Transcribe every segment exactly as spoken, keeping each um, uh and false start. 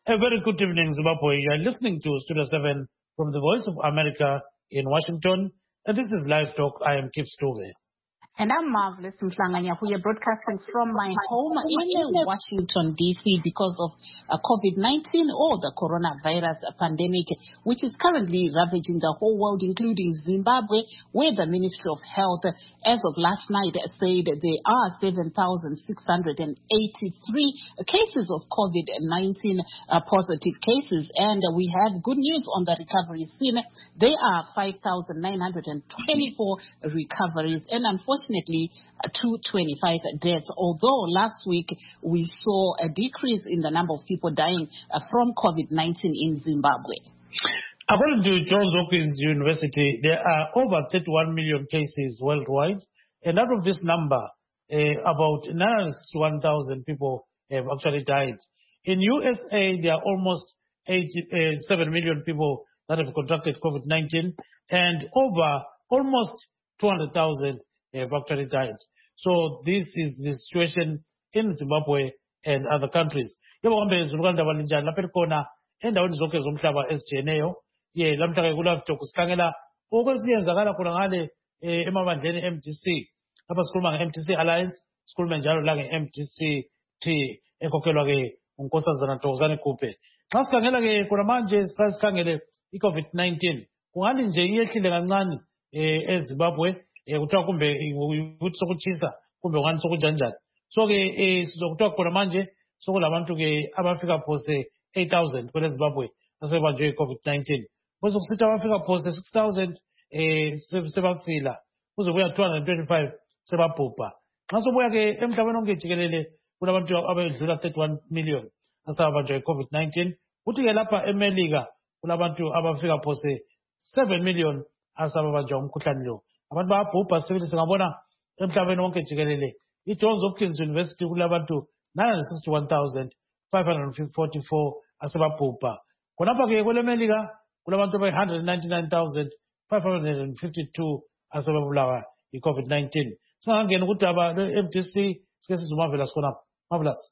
A very good evening, Zimbabwe. You are listening to Studio seven from the Voice of America in Washington. And this is Live Talk. I am Kip Stove. And I'm Marvelous Mhlanganya, who are broadcasting from my home in Washington, D C because of uh, COVID nineteen or the coronavirus pandemic, which is currently ravaging the whole world, including Zimbabwe, where the Ministry of Health, as of last night, said there are seven thousand six hundred eighty-three cases of COVID nineteen uh, positive cases. And uh, we have good news on the recovery scene. There are five thousand nine hundred twenty-four recoveries. And unfortunately, Unfortunately, two hundred twenty-five deaths, although last week we saw a decrease in the number of people dying uh, from COVID nineteen in Zimbabwe. According to Johns Hopkins University, there are over thirty-one million cases worldwide, and out of this number, uh, about ninety-one thousand people have actually died. In U S A, there are almost eighty-seven million people that have contracted COVID nineteen, and over almost two hundred thousand have actually died. So this is the situation in Zimbabwe and other countries. Yebo kambe zilukanda balinjani lapha khona endaweni zonke zomhlaba ezijeneyo ye lamhla kula video kusikhangela okwenzakala khona ngale emabandleni M D C. Lapha sikhuluma nge M D C Alliance, sikhuluma njalo la nge M D C T ekhokhelwa ke uNkosazana Thokozani Kupe. Xa sikhangela ke khona manje sikhangele i-COVID nineteen kungani nje iyehlile kancane eZimbabwe kuthiwa kumbe ukuthi sokuchisa kumbe ngani sokunjanjani. So ke sizokuthiwa khona manje sokulabantu ke abafika phose eight thousand kwele Zimbabwe asebanjwe i-COVID nineteen. Bese kusithi abafika phose six thousand eh sebasila kuze kuya two hundred twenty-five sebabhubha. Xa sobuya ke emhlabeni onke jikelele kulabantu abedlula thirty-one million asabanjwe i-COVID nineteen. Kuthi ke lapha eMelika kulabantu abafika phose seven million asabanjwa umkhuhlane lo. Abantu bayabhubha sibili singabona emhlabeni wonke jikelele. I-Johns Hopkins University kulabantu nine hundred sixty-one thousand five hundred forty-four asebabhubha. Khonapha ke kwelemelika kulabantu abayi one hundred ninety-nine thousand five hundred fifty-two asebabulawa i-COVID nineteen. Singangena ukuthi aba le-M D C sike sizumavela sikhonapha. Marvelous.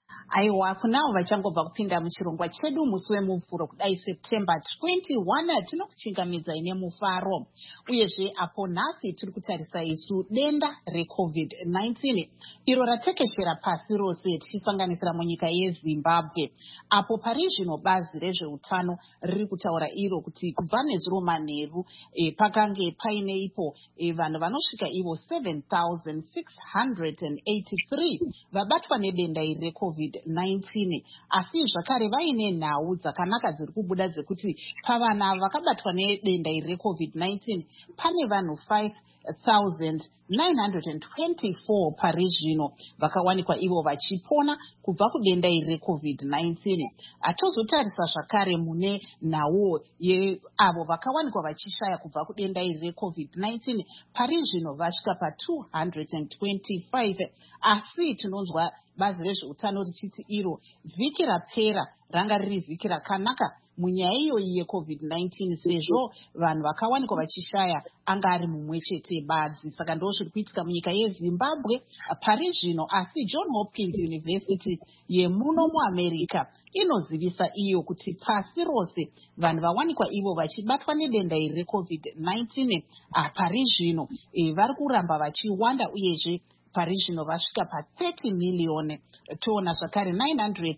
Aiwa kunavo vachangobva kupinda muchirongwa chedu musi wemuvhuro kudai September twenty-first tinokuchingamidza ine mufaro uyezve apo nhasi tiri kutarisa isu denda reCovid nineteen iro ratekeshera pasi rose tichisanganisira munyika yeZimbabwe apo pari zvino bazi rezveutano riri kutaura iro kuti kubva nezuro manheru e, pakange paine ipo e, vanhu vanosvika ivo seven thousand six hundred eighty-three vabatwa nedenda iri reCovid nineteen asi zvakare vaine nhau dzakanaka dziri kubuda dzekuti pavana vakabatwa nedenda iri reCovid nineteen pane vanhu five thousand nine hundred twenty-four pari zvino vakawanikwa ivo vachipona kubva kudenda iri reCovid nineteen. Atozotarisa zvakare mune nhau yeavo vakawanikwa vachishaya kubva kudenda iri reCovid nineteen pari zvino vasvika pa two hundred twenty-five asi tinonzwa bazi rezveutano richiti iro vhiki rapera ranga riri vhiki rakanaka munyaya iyoyi yeCovid nineteen sezvo vanhu vakawanikwa vachishaya anga ari mumwe chete badzi. Saka ndo zviri kuitika munyika yeZimbabwe pari zvino asi Johns Hopkins University yemuno muAmerica inozivisa iyo kuti pasi rose vanhu vawanikwa ivo vachibatwa nedenda iri reCovid nineteen pari zvino e, vari kuramba vachiwanda uyezve pari zvino vasvika pa thirty million toona zvakare nine hundred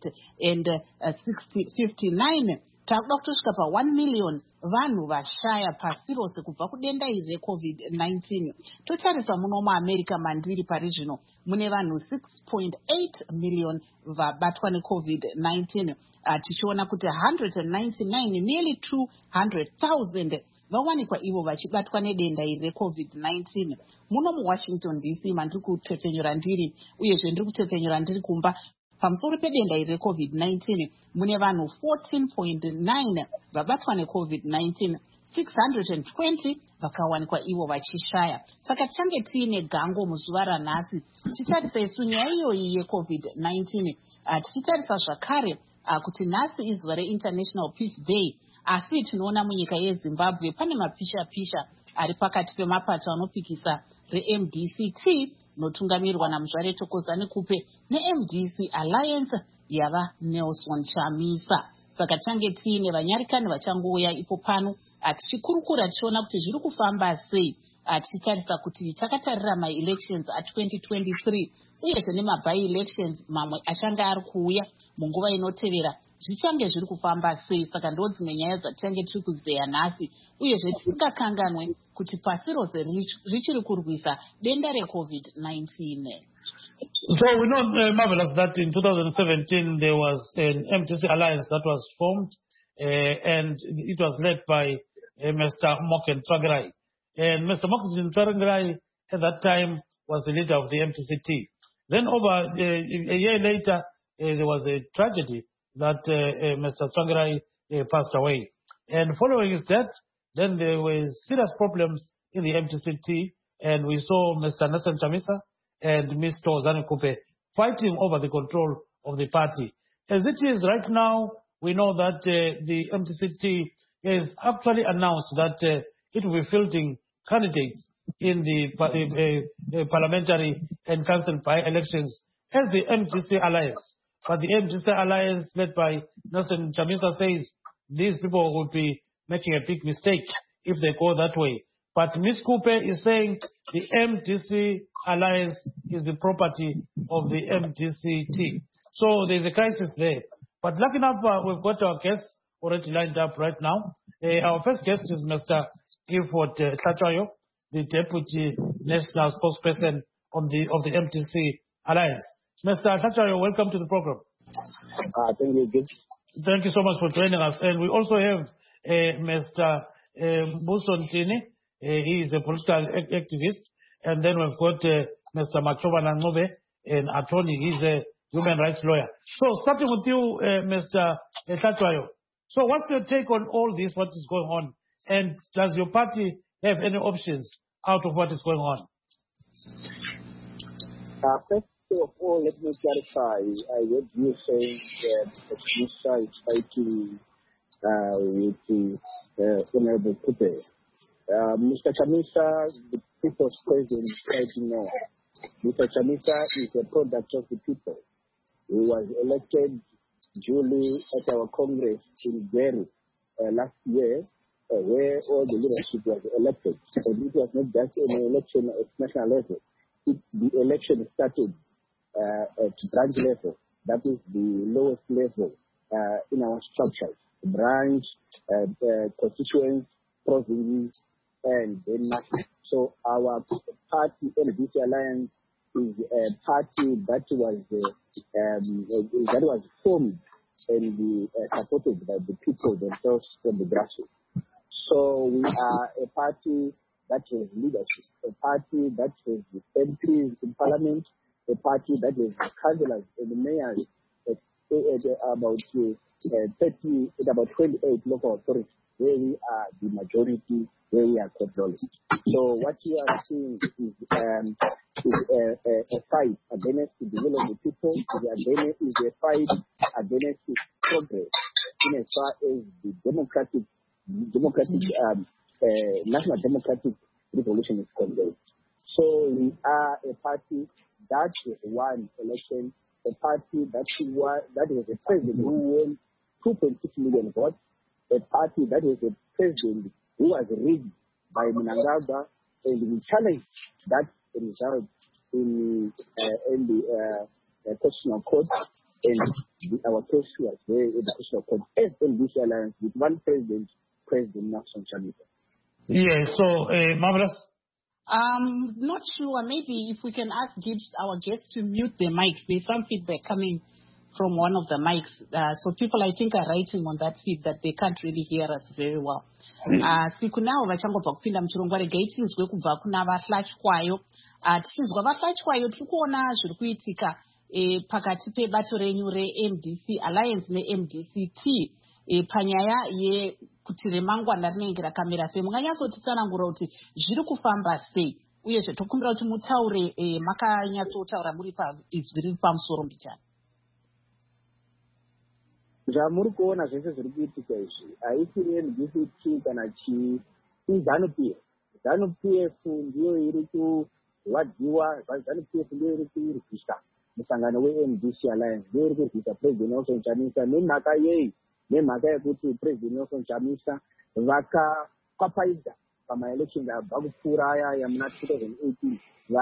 fifty-nine takuda kutosvika pa one million vanhu vashaya pasi rose kubva kudenda iri reCovid nineteen. Totarisa muno muAmerica mandiri pari zvino mune vanhu six point eight million vabatwa neCovid nineteen uh, tichiona kuti one hundred ninety-nine nearly two hundred thousand vawanikwa ivo vachibatwa nedenda iri reCovid nineteen. Muno muWashington D C mandiri kutepfenyura ndiri uyezve ndiri kutepfenyura ndiri kumba pamusoro pedenda iri reCovid nineteen mune vanhu fourteen point nine vabatwa neCovid nineteen, six hundred twenty vakawanikwa ivo vachishaya. Saka tichange tiine gango muzuva ranhasi tichitarisa isu nyaya iyoyi yeCovid nineteen uh, tichitarisa zvakare uh, kuti nhasi izuva reInternational Peace Day asi tinoona munyika yeZimbabwe pane mapisha pisha ari pakati pemapato anopikisa reM D C T notungamirwa naMuzvare Thokozani Kupe neM D C Alliance yava Nelson Chamisa. Saka tange tiine vanyarikani vachangouya ipo pano tichikurukura tichiona kuti zviri kufamba sei, tichitarisa kuti takatarira ma-elections a twenty twenty-three uyezve nemaby elections mamwe achange ari kuuya munguva inotevera zvichange zviri kufamba sei. Saka ndo dzimwe nyaya dzatichange tiri kuzeya nhasi, uyezve tisingakanganwe kuti pasi rose richiri kurwisa denda recovid nineteen. So we know, uh, Marvelous, that in two thousand seventeen there was an M T C alliance that was formed, uh, and it was led by uh, Mister Moken Tsvangirai. And Mister Moken Tsvangirai at that time was the leader of the M T C T. Then over uh, a year later, uh, there was a tragedy that uh, uh, Mister Tsvangirai uh, passed away. And following his death, then there were serious problems in the M T C T, and we saw Mister Nelson Chamisa and Mister Zanu-Kupe fighting over the control of the party. As it is right now, we know that uh, the M T C T has actually announced that uh, it will be fielding candidates in the uh, uh, uh, parliamentary and council by-elections as the M T C Alliance. But the M T C Alliance led by Nelson Chamisa says these people will be making a big mistake if they go that way. But Miz Kupe is saying the M T C Alliance is the property of the M T C T. So there's a crisis there. But lucky enough, uh, we've got our guests already lined up right now. Uh, our first guest is Mister Gifford uh, Hlatshwayo, the Deputy National Spokesperson of the, of the M T C Alliance. Mister Hlatshwayo, welcome to the program. Uh, thank you, Gibbs. Thank you so much for joining us. And we also have uh, Mister Uh, Buson Tini. Uh, he is a political activist. And then we've got uh, Mister Machoba Nangobe, an attorney. He's a human rights lawyer. So starting with you, uh, Mister Hlatshwayo. So what's your take on all this, what is going on? And does your party have any options out of what is going on? Uh, first of all, let me clarify. I heard you saying that the Chamisa is fighting uh, with the uh, Honorable Kupe. Uh, Mister Chamisa, the people's president, said no. Mister Chamisa is a product of the people. He was elected duly at our Congress in Gweru uh, last year, uh, where all the leadership was elected. And it was not just an election at national level. It, the election started uh, at branch level. That is the lowest level uh, in our structures. Branch, uh, uh, constituents, provinces, and then national. So our party, N D C Alliance, is a party that was uh, um, that was formed and the, uh, supported by the people themselves from the grassroots. So we are a party that has leadership, a party that has M Ps in parliament, a party that has councillors and mayors, uh, uh, about uh, thirty, about twenty-eight local authorities, where we are the majority, where we are controlling. So what you are seeing is, um, is a, a, a fight against the will of the people, is a, is a fight against progress in as far as the democratic, democratic, um, uh, national democratic revolution is concerned. So we are a party that has won election, a party that won, that has a president who won two point six million votes, a party that has a president who was rigged by Mnangagwa, and we challenged that result in, uh, in the uh, uh, Constitutional Court, and the, our case was there in the Constitutional Court as N D C Alliance with one president, President Nelson Chamisa. Yeah, so, uh, Marvelous? Um, not sure. Maybe if we can ask Gibbs, our guests, to mute the mic. There's some feedback coming from one of the mics. Uh, so people, I think, are writing on that feed that they can't really hear us very well. Siku nao vachangobva kupinda muchirongwa regai tinzwe kubva kuna vaHlatshwayo. Tichinzwa vaHlatshwayo tiri kuona zviri kuitika pakati pebato renyu re-M D C Alliance ne-M D C T panyaya yekuti remangwana rinenge rakamira sei. Munganyatsotitsanangura kuti zviri kufamba sei, uyezve tokumbira kuti mutaure makanyatsotaura muri paizwi riri pamusoro mbichana. Zvamuri kuona zvese zviri kuitika izvi haisiri N D C T kana chi iZANU-P F. ZANU-P F ndiyo iri kurwadziwa, ZANU-P F ndiyo iri kurwisa musangano we-M D C Alliance uri kurwisa President Nelson Chamisa nemhaka yei nemhaka yekuti President Nelson Chamisa vakakwapaidza pamaelection abva kupfuura aya yamuna two thousand eighteen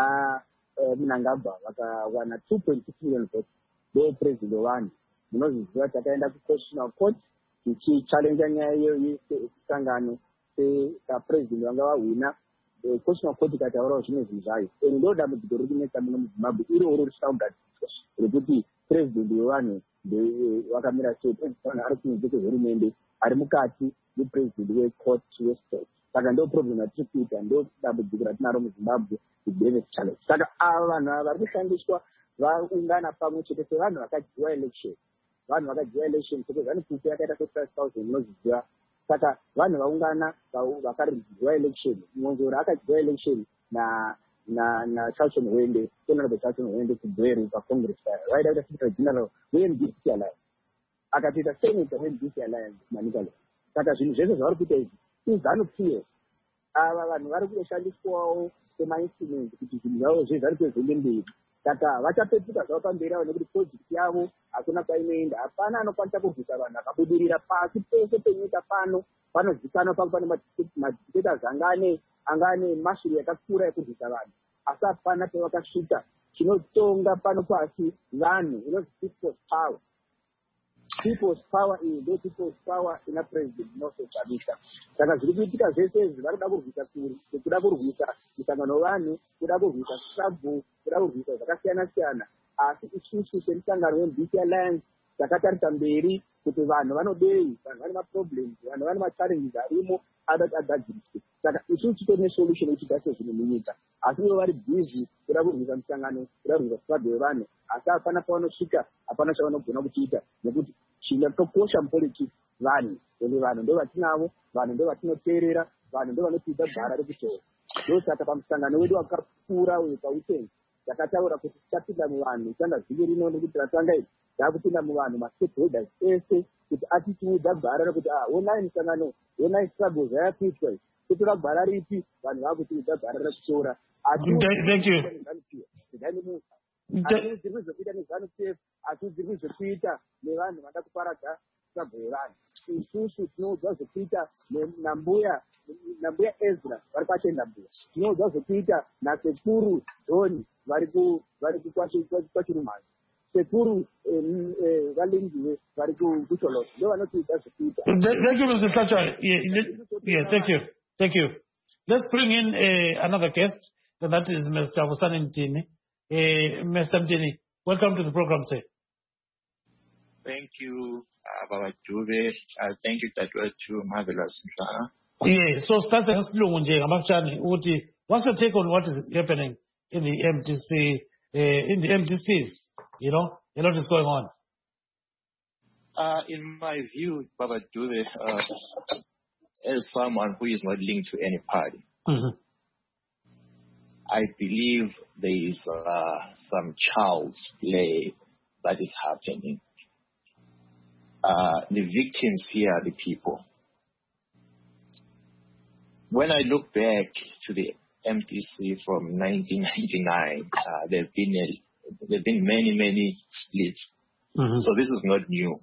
vamunangagwa vakawana two point six million votes ndopresident wani. Munozviziva takaenda kuconstitutional court tichichallenja nyaya iyoyo yesangano sepresident vanga vahwina. Constitutional court ikataurawo zvimwe zvinhu zvayo. Iri ndo dambudziko riri kunetsa muno muZimbabwe iroro risingagadziswa rekuti president wevanhu vakamira sei. President wevanhu ari kunze kwehurumende ari mukati mupresident wecourt westate. Saka ndo problem yatiri kuita, ndo dambudziko ratinaro muZimbabwe, the biggest challenge. Saka ava vanhu ava vari kushandiswa vaungana pamwe chete sevanhu vakadyiwa election. Vanhu vakadyiwa election kuti zvaNi-Pupu yakaita se-five thousand munozviziva. Saka vanhu vaungana vakaridyiwa election. Mwonzoro akadyiwa election na na na Charlton Wende, Honorable Charlton Wende kubweri paCongress vaida kuita Secretary General we-M D C Alliance. Akatoita Senator we-M D C Alliance Manikala. Saka zvinhu zvese zvavari kuita izvi izanu-P F. Ava vanhu vari kushandiswawo sema-instrument kuti zvinhu zvavo zvese vari kuzoende mberi. Saka vachapetuka zvavo pamberi avo nekuti project yavo hakuna kwainoenda. Hapana anokwanisa kurwisa vanhu akabudirira pasi pese penyika pano. Panozikanwa pangu pane madictators angane angane mashuri yakakura yekurwisa vanhu. Asi hapana pavakasvika chinotonga pano pasi vanhu inonzi people's power. People's power is the people's power ina President Nelson Chamisa. Saka zviri kuitika zvese izvi vari kuda kurwisa kuri, kuda kurwisa misangano vanhu, kuda kurwisa struggle, kuda kurwisa zvakasiyana siyana. Asi isusu semusangano we-M D C Alliance takatarisa mberi kuti vanhu vanodei, vanhu vane maproblems, vanhu vane machallenges arimo adati agadziriswe. Saka isusu titori nesolution yekutigadzira zvinhu munyika. Asi ivo vari busy kuda kurwisa musangano, kuda kurwisa struggle yevanhu. Asi hapana pavanosvika, hapana chavanogona kuchiita nekuti chinotokosha mupolitics vanhu. Ende vanhu ndo vatinavo, vanhu ndo vatinoteerera, vanhu ndo vanotipa gwara rekutora. Ndosaka pamusangano wedu wakakura uyu pautenzi takataura kuti tichapinda muvanhu changa vhiki rino nekuti ratanga iri takupinda muvanhu ma-stakeholders ese kuti atitiudza gwara rekuti ah onai musangano, onai struggle zvayakuitwa izvi, totora gwara ripi, vanhu vakutiudza gwara rekutora. Thank you. Hatiudzirwi zvekuita nezanu-P F, hatiudzirwi zvekuita nevanhu vada kuparadza struggle yevanhu. Isusu tinoudzwa zvekuita nambuya nambuya Ezra vari kwatenda mbuya. Tinoudzwa zvekuita nasekuru John vari ku vari kukwachirumhanzi. Sekuru valingiwe vari kucholosi ndo vanotiudza zvekuita. Thank you, Mister Thatcher. Yeah, yeah, thank you. Thank you. Let's bring in uh, another guest, and that is Mister Vusani Mtini. Uh, Mister Mtini, welcome to the program, sir. Thank you, uh, Baba Dube. Uh, thank you, that was too marvelous. Yeah, so that's the what's your take on what is happening in the M D C, uh, in the M D Cs? You know, a lot is going on. Uh, in my view, Baba Dube, uh, as someone who is not linked to any party, mm-hmm. I believe there is uh, some child's play that is happening. Uh, the victims here are the people. When I look back to the M D C from nineteen ninety-nine, uh, there have been a, there have been many, many splits. Mm-hmm. So this is not new.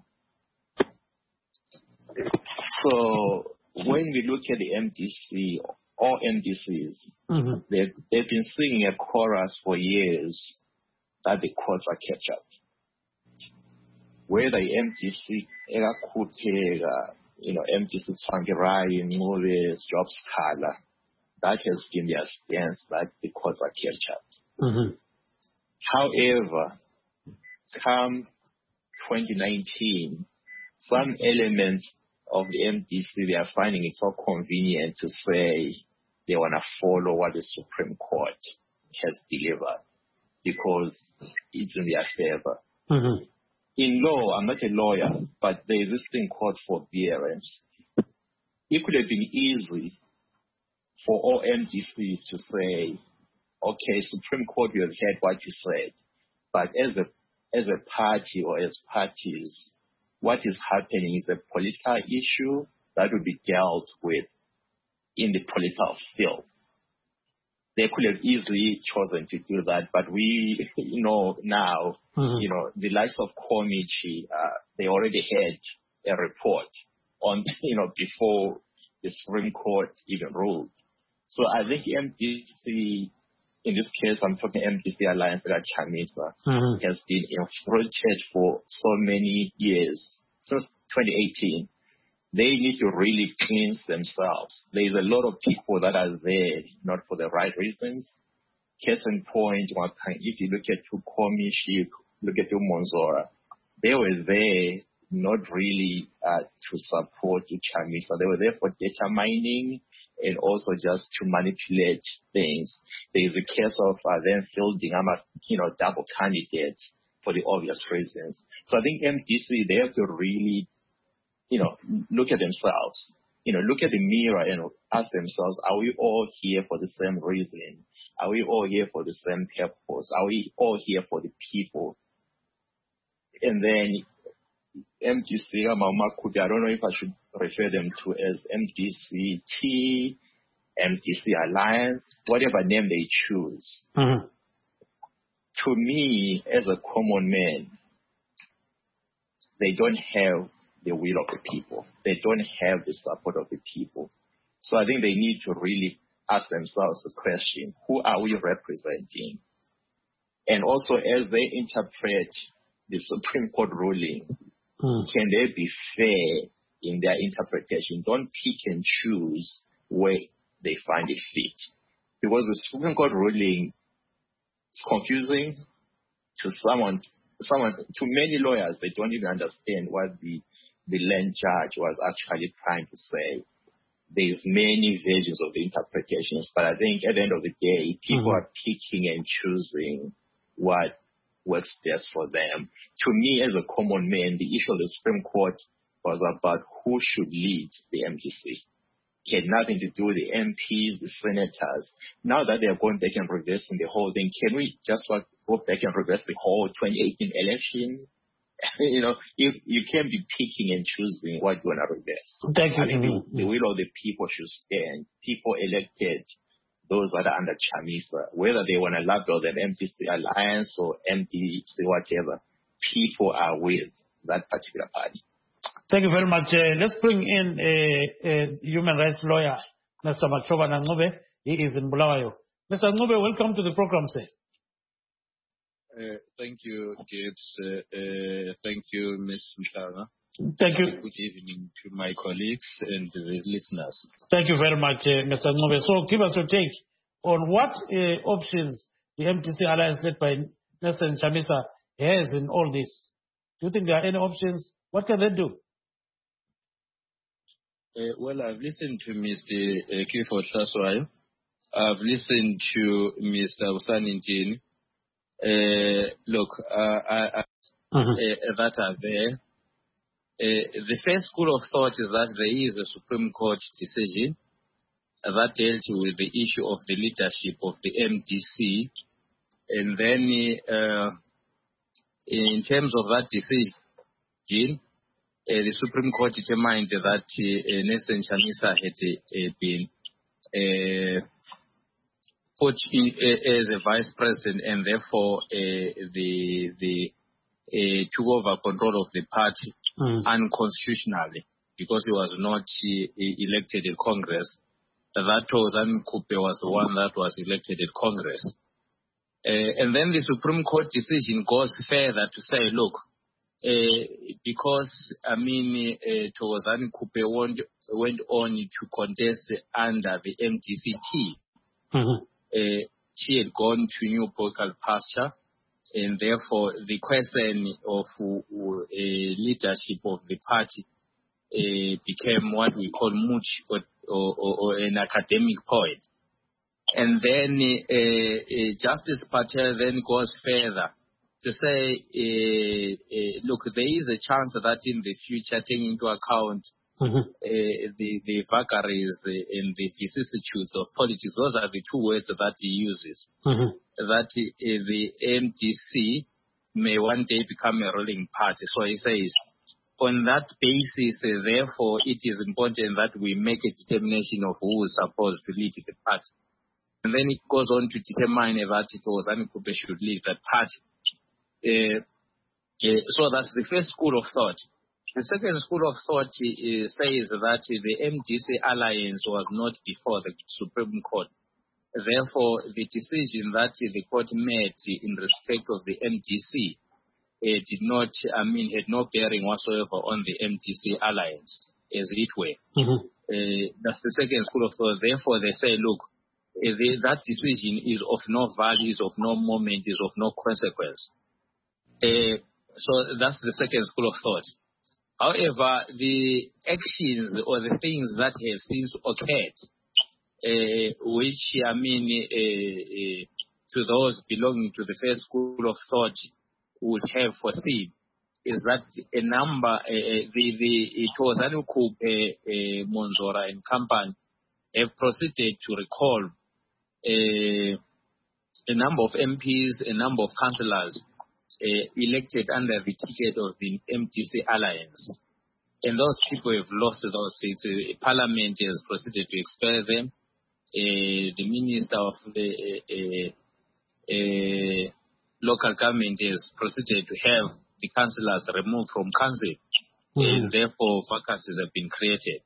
So when we look at the M D C, all M D Cs, mm-hmm. they've, they've been singing a chorus for years that the courts are catch up. Whether M D C, you know, M D C Tsangirai, movies, jobs, color, that has been their stance that the courts are catch up. Mm-hmm. However, come twenty nineteen, some elements of the M D C, they are finding it so convenient to say they want to follow what the Supreme Court has delivered because it's in their favor. Mm-hmm. In law, I'm not a lawyer, but there is this thing called forbearance. It could have been easy for all M D Cs to say, okay, Supreme Court, you have heard what you said, but as a as a party or as parties, what is happening is a political issue that will be dealt with in the political field. they could have easily chosen to do that, but we you know now, mm-hmm. you know, the likes of Komichi, uh, they already had a report on, you know, before the Supreme Court even ruled. So I think M D C, in this case, I'm talking M D C Alliance that Chamisa, mm-hmm. has been infiltrated for so many years, since twenty eighteen. They need to really cleanse themselves. There's a lot of people that are there not for the right reasons. Case in point, if you look at Komichi, look at Monzora, they were there not really uh, to support Chamisa. They were there for data mining and also just to manipulate things. There is a case of uh, them fielding, you know, double candidates for the obvious reasons. So I think M D C, they have to really, you know, look at themselves, you know, look at the mirror and ask themselves, are we all here for the same reason? Are we all here for the same purpose? Are we all here for the people? And then M D C, I don't know if I should refer them to as M D C T, M D C Alliance, whatever name they choose. Mm-hmm. To me, as a common man, they don't have the will of the people. They don't have the support of the people. So I think they need to really ask themselves the question, who are we representing? And also, as they interpret the Supreme Court ruling, mm. can they be fair in their interpretation? Don't pick and choose where they find it fit. Because the Supreme Court ruling is confusing to someone, someone, to many lawyers. They don't even understand what the the land judge was actually trying to say. There's many versions of the interpretations, but I think at the end of the day, people mm-hmm. are picking and choosing what works best for them. To me, as a common man, the issue of the Supreme Court was about who should lead the M D C. It had nothing to do with the M Ps, the senators. Now that they are going back and reversing the whole thing, can we just go back and reverse the whole twenty eighteen election? You know, you, you can't be picking and choosing what you want to reverse. Thank you. I think mm-hmm. the, the will of the people should stand. People elected those that are under Chamisa, whether they want to label them M D C Alliance or M D C whatever, people are with that particular party. Thank you very much. Uh, let's bring in a, a human rights lawyer, Mister Machoba Nangube. He is in Bulawayo. Mister Nangube, welcome to the program, sir. Uh, thank you, Gibbs. Uh, uh, thank you, Miz Mhlanga. Thank you. Good evening to my colleagues and the listeners. Thank you very much, uh, Mister Nangube. So give us your take on what uh, options the M D C Alliance led by Nelson Chamisa has in all this. Do you think there are any options? What can they do? Uh, well, I've listened to Mister Uh, Clifford Shaswayo. I've listened to Mister Usani Njini. Uh, look, uh, I, I, mm-hmm. uh, that are there. Uh, the first school of thought is that there is a Supreme Court decision that dealt with the issue of the leadership of the M D C. And then uh, in terms of that decision, uh, the Supreme Court determined that uh, Nelson Chamisa had uh, been uh, put in, uh, as a vice president, and therefore uh, the the uh, took over control of the party mm. unconstitutionally because he was not uh, elected in Congress. That Thokozani Mkupe was the one that was elected in Congress. Uh, and then the Supreme Court decision goes further to say, look, uh, because, I mean, uh, Thokozani Mkupe went, went on to contest under the M D C T. Mm-hmm. Uh, she had gone to new political pasture, and therefore the question of uh, leadership of the party uh, became what we call much or, or, or an academic point. And then uh, uh, Justice Patel then goes further to say, uh, uh, look, there is a chance that in the future, taking into account mm-hmm. uh, the, the vagaries and the vicissitudes of politics, those are the two words that he uses, mm-hmm. that uh, the M D C may one day become a ruling party. So he says, on that basis, uh, therefore, it is important that we make a determination of who is supposed to lead the party. and then it goes on to determine that Thokozani Kupe should leave that party. Uh, uh, so that's the first school of thought. The second school of thought uh, says that the M D C alliance was not before the Supreme Court. Therefore, the decision that the court made in respect of the M D C uh, did not, I mean, had no bearing whatsoever on the M D C alliance, as it were. Mm-hmm. Uh, that's the second school of thought. Therefore, they say, look, uh, the, that decision is of no value, is of no moment, is of no consequence. Uh, so that's the second school of thought. However, the actions or the things that have since occurred, uh, which, I mean, uh, uh, to those belonging to the first school of thought would have foreseen, is that a number, uh, the, the Thokozani Kupe, uh, Monzora and company have proceeded to recall uh, a number of M Ps, a number of councillors, Uh, elected under the ticket of the M D C alliance. And those people have lost those seats. Uh, Parliament has proceeded to expel them. Uh, the Minister of the uh, uh, local government has proceeded to have the councillors removed from council. Mm-hmm. And therefore, vacancies have been created.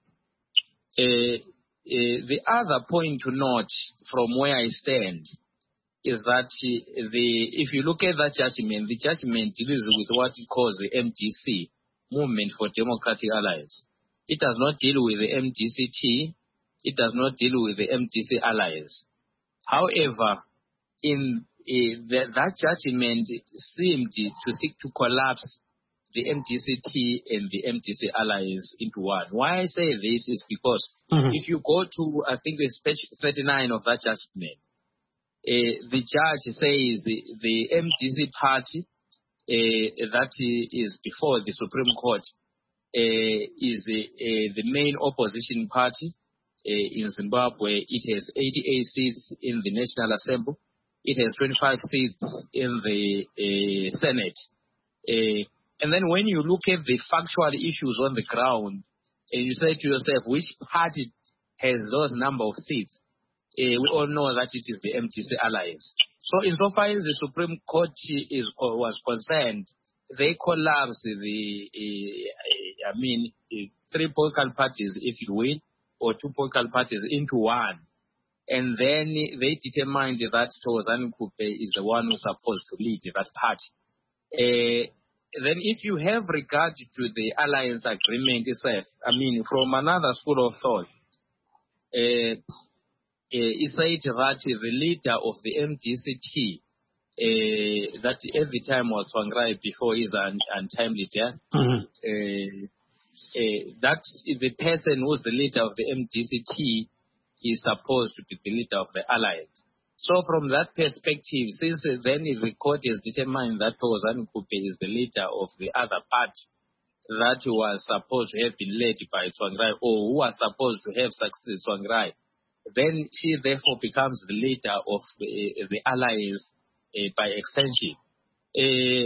Uh, uh, the other point to note from where I stand is that the if you look at that judgment, the judgment deals with what it calls the M D C, Movement for Democratic Alliance. It does not deal with the M D C T. It does not deal with the M D C Alliance. However, in uh, the, that judgment seemed to seek to collapse the M D C T and the M D C Alliance into one. Why I say this is because mm-hmm. if you go to, I think, the page thirty-nine of that judgment, Uh, the judge says the, the M D C party uh, that is before the Supreme Court uh, is uh, uh, the main opposition party uh, in Zimbabwe. It has eighty-eight seats in the National Assembly. It has twenty-five seats in the uh, Senate. Uh, and then when you look at the factual issues on the ground, and you say to yourself, which party has those number of seats? Uh, we all know that it is the M D C alliance. So insofar as the Supreme Court is was concerned, they collapsed the, uh, I mean, uh, three political parties, if you will, or two political parties into one. And then they determined that Thokozani Kupe is the one who's supposed to lead that party. Uh, then if you have regard to the alliance agreement itself, I mean, from another school of thought, uh, Uh, it said that the leader of the M D C T, uh, that at the time was Tsvangirai before his un- untimely death, mm-hmm. uh, uh, that the person who's the leader of the M D C T is supposed to be the leader of the alliance. So from that perspective, since then the court has determined that Thokozani Kupe is the leader of the other party that was supposed to have been led by Tsvangirai, or who was supposed to have succeeded Tsvangirai, then she therefore becomes the leader of uh, the alliance uh, by extension. Uh,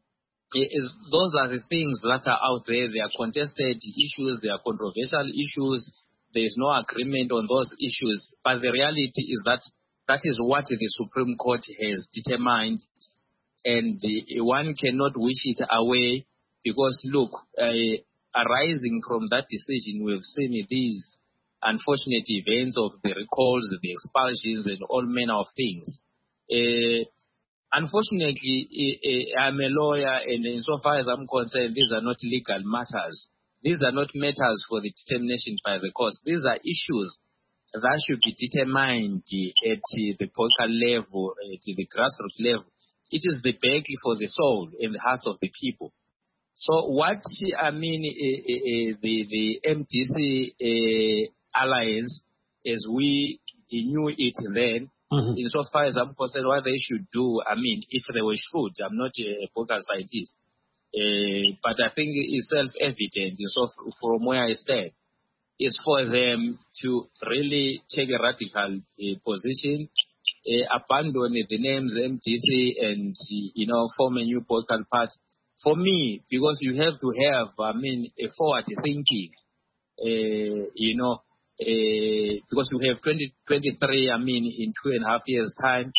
uh, those are the things that are out there. They are contested issues, they are controversial issues. There is no agreement on those issues. But the reality is that that is what the Supreme Court has determined, and uh, one cannot wish it away because, look, uh, arising from that decision, we have seen these unfortunate events of the recalls, the expulsions, and all manner of things. Uh, unfortunately, uh, I'm a lawyer, and insofar as I'm concerned, these are not legal matters. These are not matters for the determination by the courts. These are issues that should be determined at the political level, at the grassroots level. It is the battle for the soul and the hearts of the people. So what, I mean, uh, uh, the, the M D C uh, alliance, as we knew it then, mm-hmm. insofar as I'm concerned, what they should do, I mean, if they were should, I'm not a political scientist, uh, but I think it's self-evident, so from where I stand, is for them to really take a radical uh, position, uh, abandon the names M D C and, you know, form a new political party. For me, because you have to have, I mean, a forward thinking, uh, you know, uh, because we have twenty twenty-three, I mean, in two and a half years' time.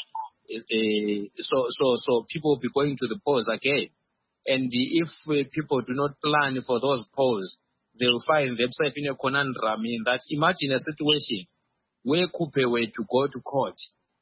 Uh, so, so, so people will be going to the polls again. And if uh, people do not plan for those polls, they will find themselves in a conundrum in that imagine a situation where Kupe were to go to court.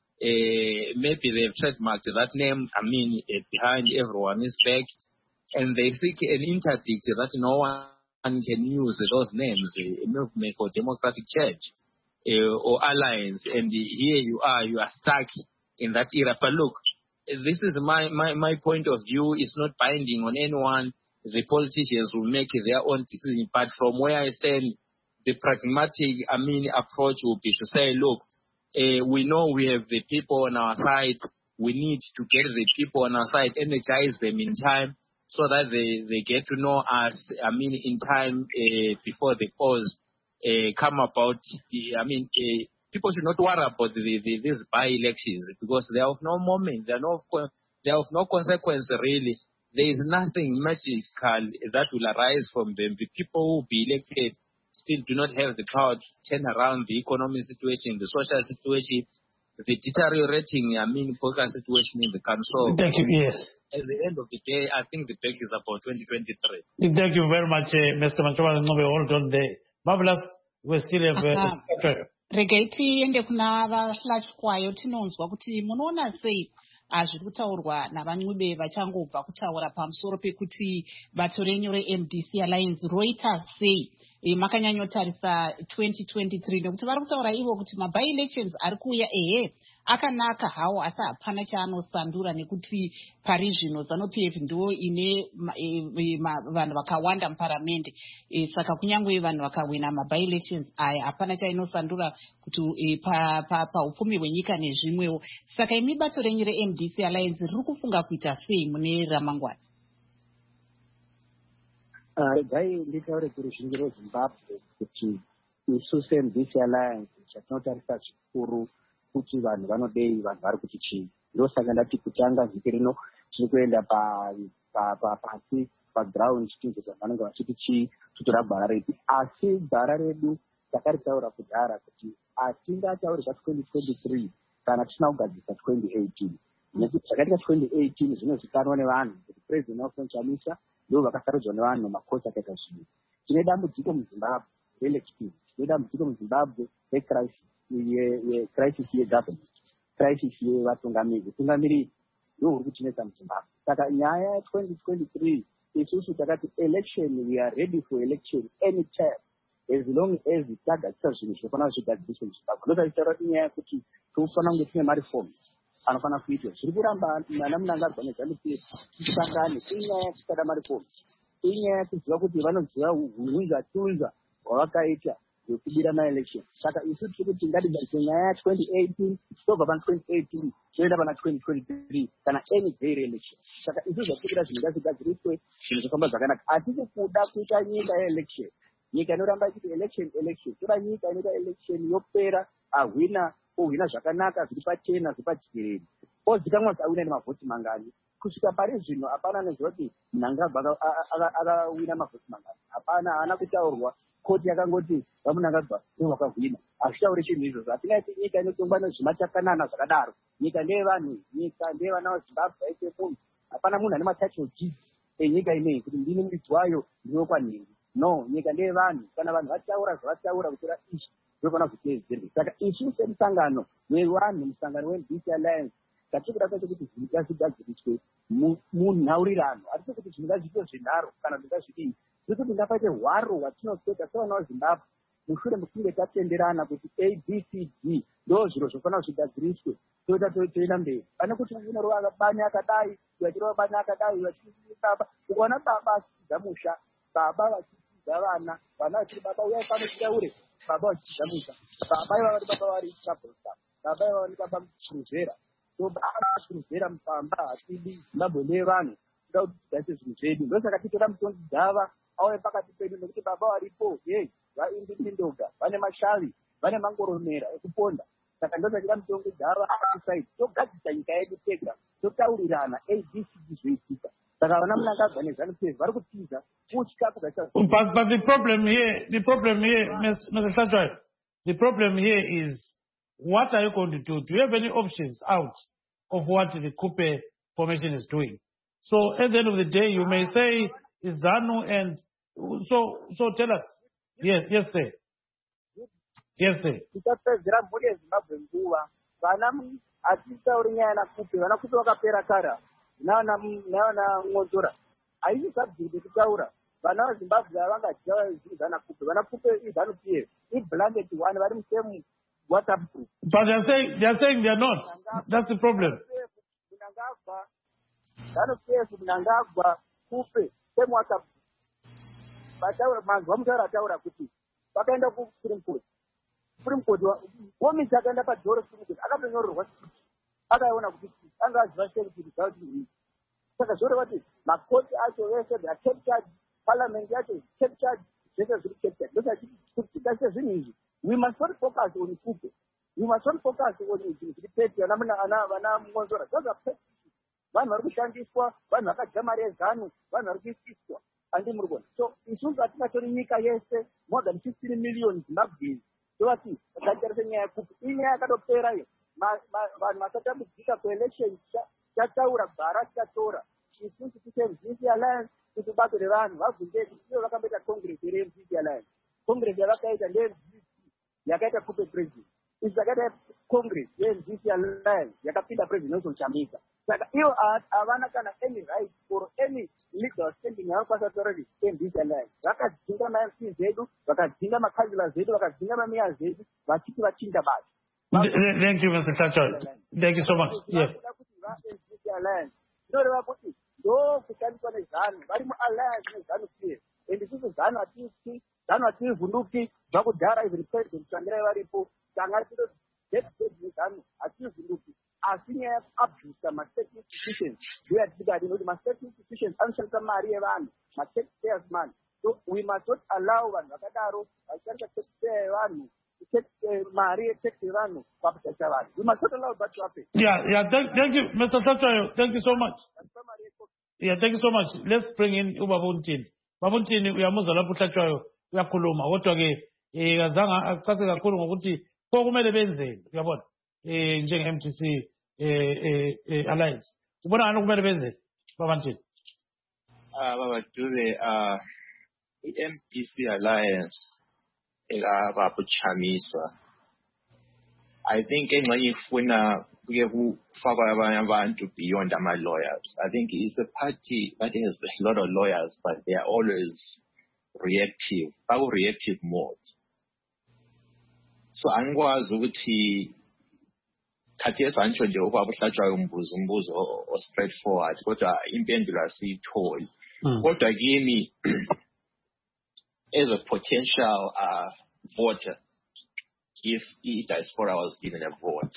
Uh, maybe they've trademarked that name, I mean, uh, behind everyone's back, and they seek an interdict that no one can use those names, a Movement for Democratic Change uh, or Alliance, and here you are, you are stuck in that era. But look, this is my, my, my point of view. It's not binding on anyone. The politicians will make their own decision. But from where I stand, the pragmatic, I mean, approach will be to say, look, uh, we know we have the people on our side. We need to get the people on our side, energize them in time so that they, they get to know us, I mean, in time uh, before the polls uh, come about. I mean, uh, people should not worry about the, the, these by-elections because they are of no moment. They are, no, they are of no consequence, really. There is nothing magical that will arise from them. The people who will be elected still do not have the power to turn around the economic situation, the social situation, the deteriorating, I mean, political situation in the country. Thank you, yes. At the end of the day, I think the back is about twenty twenty-three. Thank you very much, uh, Mister Manchova. Hold on there. Marvelous. We still have... Uh, regai tiende kuna vahlatywayo tinonzwa kuti munoona sei zviri kutaurwa navanyude vachangobva kutaura pamusoro pekuti bato renyu re-M D C Alliance roita sei makanyanyotarisa twenty twenty-three nekuti vari kutaura ivo kuti maby-elections ari kuuya ehe akanaka hawo asi hapana chaanosandura nekuti pari zvino ZANU-P F ndo ine vanhu vakawanda muparamende saka kunyange vanhu vakawina maby-elections aya hapana chainosandura kuti paupfumi hwenyika nezvimwewo. Saka imi bato renyu re-M D C Alliance riri kufunga kuita sei mune ramangwana? Regai nditaure kuruzhinji rweZimbabwe kuti isu se-M D C Alliance chatinotarisa zvikuru kuti vanhu vanodei, vanhu vari kuti chii. Ndosaka ndati kutanga vhiki rino tiri kuenda pasi paground tinzwe kuti vanenge vachiti chii, tutora gwara redu. Asi gwara redu takaritaura kudhara kuti hatingatauri zvatwenty twenty-three kana tisina kugadzisa twenty eighteen. Nekuti zvakaita twenty eighteen zvinozikanwa nevanhu kuti President Nelson Chamisa ndo vakasarudzwa nevanhu makosi akaita zvino. Tine dambudziko muZimbabwe reelective, tine dambudziko muZimbabwe recrisis yecrisis yegovernment, crisis yevatungamiri. Utungamiri ndo huri kutinetsa muZimbabwe. Saka nyaya ya twenty twenty-three isusu takati election, we are ready for election any time as long as tagadzisa zvinhu zvinofanira zvigadziswe muZimbabwe. Ndotaitaura kuti nyaya yekuti tofanira kunge tine marifoms anofanira kuitwa. Zviri kuramba mana Munangagwa neZANU-P F tisangane, inyaya yekutsvaka marifoms, inyaya yekuziva kuti vanoziva hunhunza tiunza hwavakaita yekubira maelection. Saka isu tiri kuti ngatigadzise nyaya ya twenty eighteen tobva pana twenty eighteen toenda pana twenty twenty-three kana any day election. Saka isu zvatikira zvinhu ngazvigadziriswe, zvinhu zvofamba zvakanaka. Hatisi kuda kuita nyika yeelection, nyika inoramba ichiti election election. Toda nyika inoita election yopera, ahwina ohwina zvakanaka, zviri pachena, zviri pajikerere, ozikamwa kuti awina nemavhoti mangani. Kusvika pari zvino hapana anoziva kuti Mnangagwa akawina mavhoti mangani. Hapana, haana kutaurwa. Koti yakangoti vaMunangagwa ndivo vakahwina. Hazvitauri chinhu izvozvo. Hatingati nyika inotongwa nezvimachakanana zvakadaro. Nyika ndeyevanhu, nyika ndeyevana veZimbabwe aite munhu. Hapana munhu ane matitle deeds enyika ineyi kuti ndini muridzi wayo ndinokwanhingi. No, nyika ndeyevanhu. Kana vanhu vataura zvavataura kutora izvi zvofanira kutedzerwa. Saka isu semusangano wevanhu, musangano we-M D C Alliance, tatikuda kwacho kuti zvinhu ngazvigadziriswe munhaurirano. Hatisi kuti zvinhu ngazviitwe zvenharo kana zvingazvidii. Tiri kuti ngapaite hwaro hwatinoseka sevana veZimbabwe mushure mekunge tatenderana kuti A B C D ndo zviro zvofanira zvigadziriswe, toita toenda mberi. Pane kuti unorova bani akadai, wachirova bani akadai, wachibaba, ukaona baba achidza musha, baba vachidza vana, vana vachiti baba uyai pano titaure, baba vachidza musha, baba ivava baba vari Kabulsa, baba ivava baba Kruzera. So baba Kruzera mupamba hatidi Zimbabwe nevanhu, toda kuti tigaise zvinhu zvedu. Ndosaka titora mutongi Gava auye pakati pedu nekuti baba varipo, hey, vaimbi Mindoga, vane mashavi, vane mangoromera ekuponda. Saka ndosakira mutongi Gava akatisaidi, togadzisa nyika yedu tega, totaurirana A B C D zvoitika. Saka vana Munangagwa neZANU-P F vari kutiza kutya kugadzisa. But but the problem here, the problem here, Mister Hlatshwayo, The problem here is, what are you going to do? Do you have any options out of what the Coupe formation is doing? So at the end of the day, you may say, is ZANU and so so tell us. Yes, yes, sir. Yes, sir. Vana Zimbabwe vanga jawa zana kupe vana kupe izanu pie I blended one very same WhatsApp group. But they're saying they're saying they're not. That's the problem. Zanu pie Nangagwa kupe same WhatsApp. Bataura manzi wamutaura taura kuti vakaenda ku Supreme Court. Supreme Court womi chakaenda padhoro Supreme Court akatonyorerwa akaona kuti anga zvasheri kuti zvauti saka zvore vati makoti acho vese they are captured. Parliament is captured, captured. We must not focus on Coupe. We must not focus on the petty and Anna Monzora. Those are petty. One or Shandiswa, one or Jamare Zanu, one or Giswa, and the Murgon. So it should that naturally Nika yes, more than fifteen million Nabdi. So I think that there's a Coupe in Yakadopera, Masata election, Chataura, Baraka, she seems to say this alliance. To battle Iran, what we did, you look at the Congress, the M P alliance. Congress, the Rakata, and then Yakata Coupe president. It's the Congress, the M P alliance, Yakapita president of Jamaica. So you are Avanakana any right for any leader sending out as authority in this alliance. Raka Jinga Man Zedu, Raka Jinga Makazila Zedu, Raka Jinga Mamia Zedu, Vachika Chinda Bad. Thank you, Mister Tacho. Thank you so much. Yes. No, we can't go to Zan. Very much alliance is Zanu here. And this is Zanu Ati, Zanu Ati, Vunuki, Jabudara is referred to Chandra Ripo, Sangatio, Dead Zanu, Ati Vunuki. As senior up to some marketing institutions, we are divided with marketing institutions, and Santa Maria Van, market salesman. So we must not allow one, Nakataro, I can't accept one. Maria Texirano, we must not allow that to happen. Yeah, yeah, thank, thank you, Mister Tacho. Thank you so much. Yeah, thank you so much. Let's bring in Ubabuntin. Babuntin, we are Musala Putacho, we are Kuluma, what again? Zanga, Kaka Kuluma, Wuti, Pogome Benze, Yabon, M T C Alliance. What are no Benze, Babantin? Uh, do the uh, M T C Alliance. Chamisa. I think if we want to beyond my lawyers, I think it's a party that has a lot of lawyers, but they are always reactive, power reactive mode. So angwazi ukuthi khathesi antsho nje ukwabuhlatshwayo umbuzo umbuzo o straightforward kodwa impendulo asiyitholi. Kodwa kimi as a potential uh, voter, if the diaspora was given a vote,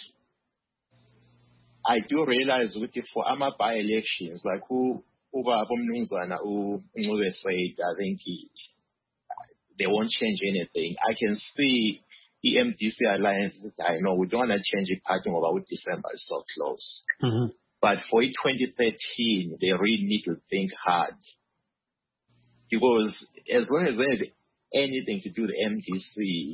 I do realize that for our by-elections, like who Uba Bomnunzana, who said, I think he, they won't change anything. I can see the M D C Alliance, I know we don't want to change it parting over with December, it's so close. Mm-hmm. But for twenty thirteen, they really need to think hard. Because as long as they have anything to do with the M D C,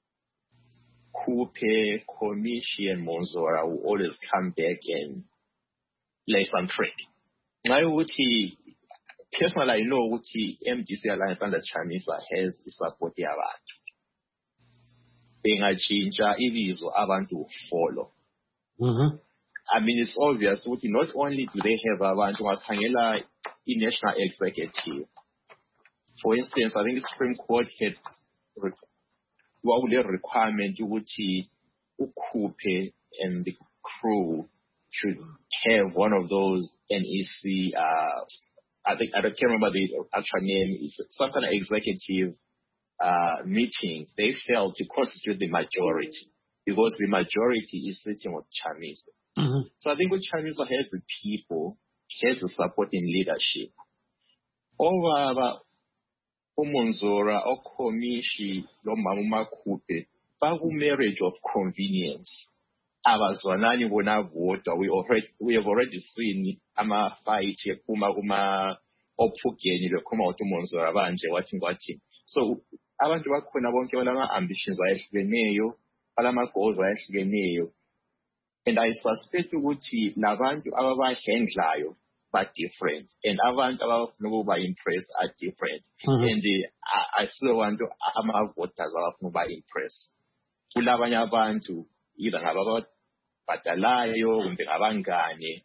Coupe, Komishi, and Monzora will always come back and lay some trick. I would he, personally, I know what the M D C Alliance under Chamisa has the support of abantu. Being a change, it is abantu to follow. Mm-hmm. I mean, it's obvious. Not only do they have abantu Wakangela in national executive. For instance, I think the Supreme Court had what would the requirement you would see Coupe and the crew should have one of those N E C uh I think I can't remember the actual name, it's some kind of executive uh meeting. They failed to constitute the majority because the majority is sitting with Chamisa. Mm-hmm. So I think when Chamisa has the people, has the support in leadership. Over Umonzora or Komishi Lomama Coupe, Bagu marriage of convenience. Abazwanani wona vote. We already we have already seen ama fight kuma kuma opfugeni le kuma umonzora banje watching watching. So abantu bakhona bonke balama ambitions ayehlukeneyo, balama goals ayehlukeneyo. And I suspect ukuthi labantu ababahandlayo but different, and abantu abafuna ukuba impressed are different. Mm-hmm. And uh, I still want to ama voters abafuna ukuba impressed. Kulabanye abantu either ngababadalayo kumbe ngabangane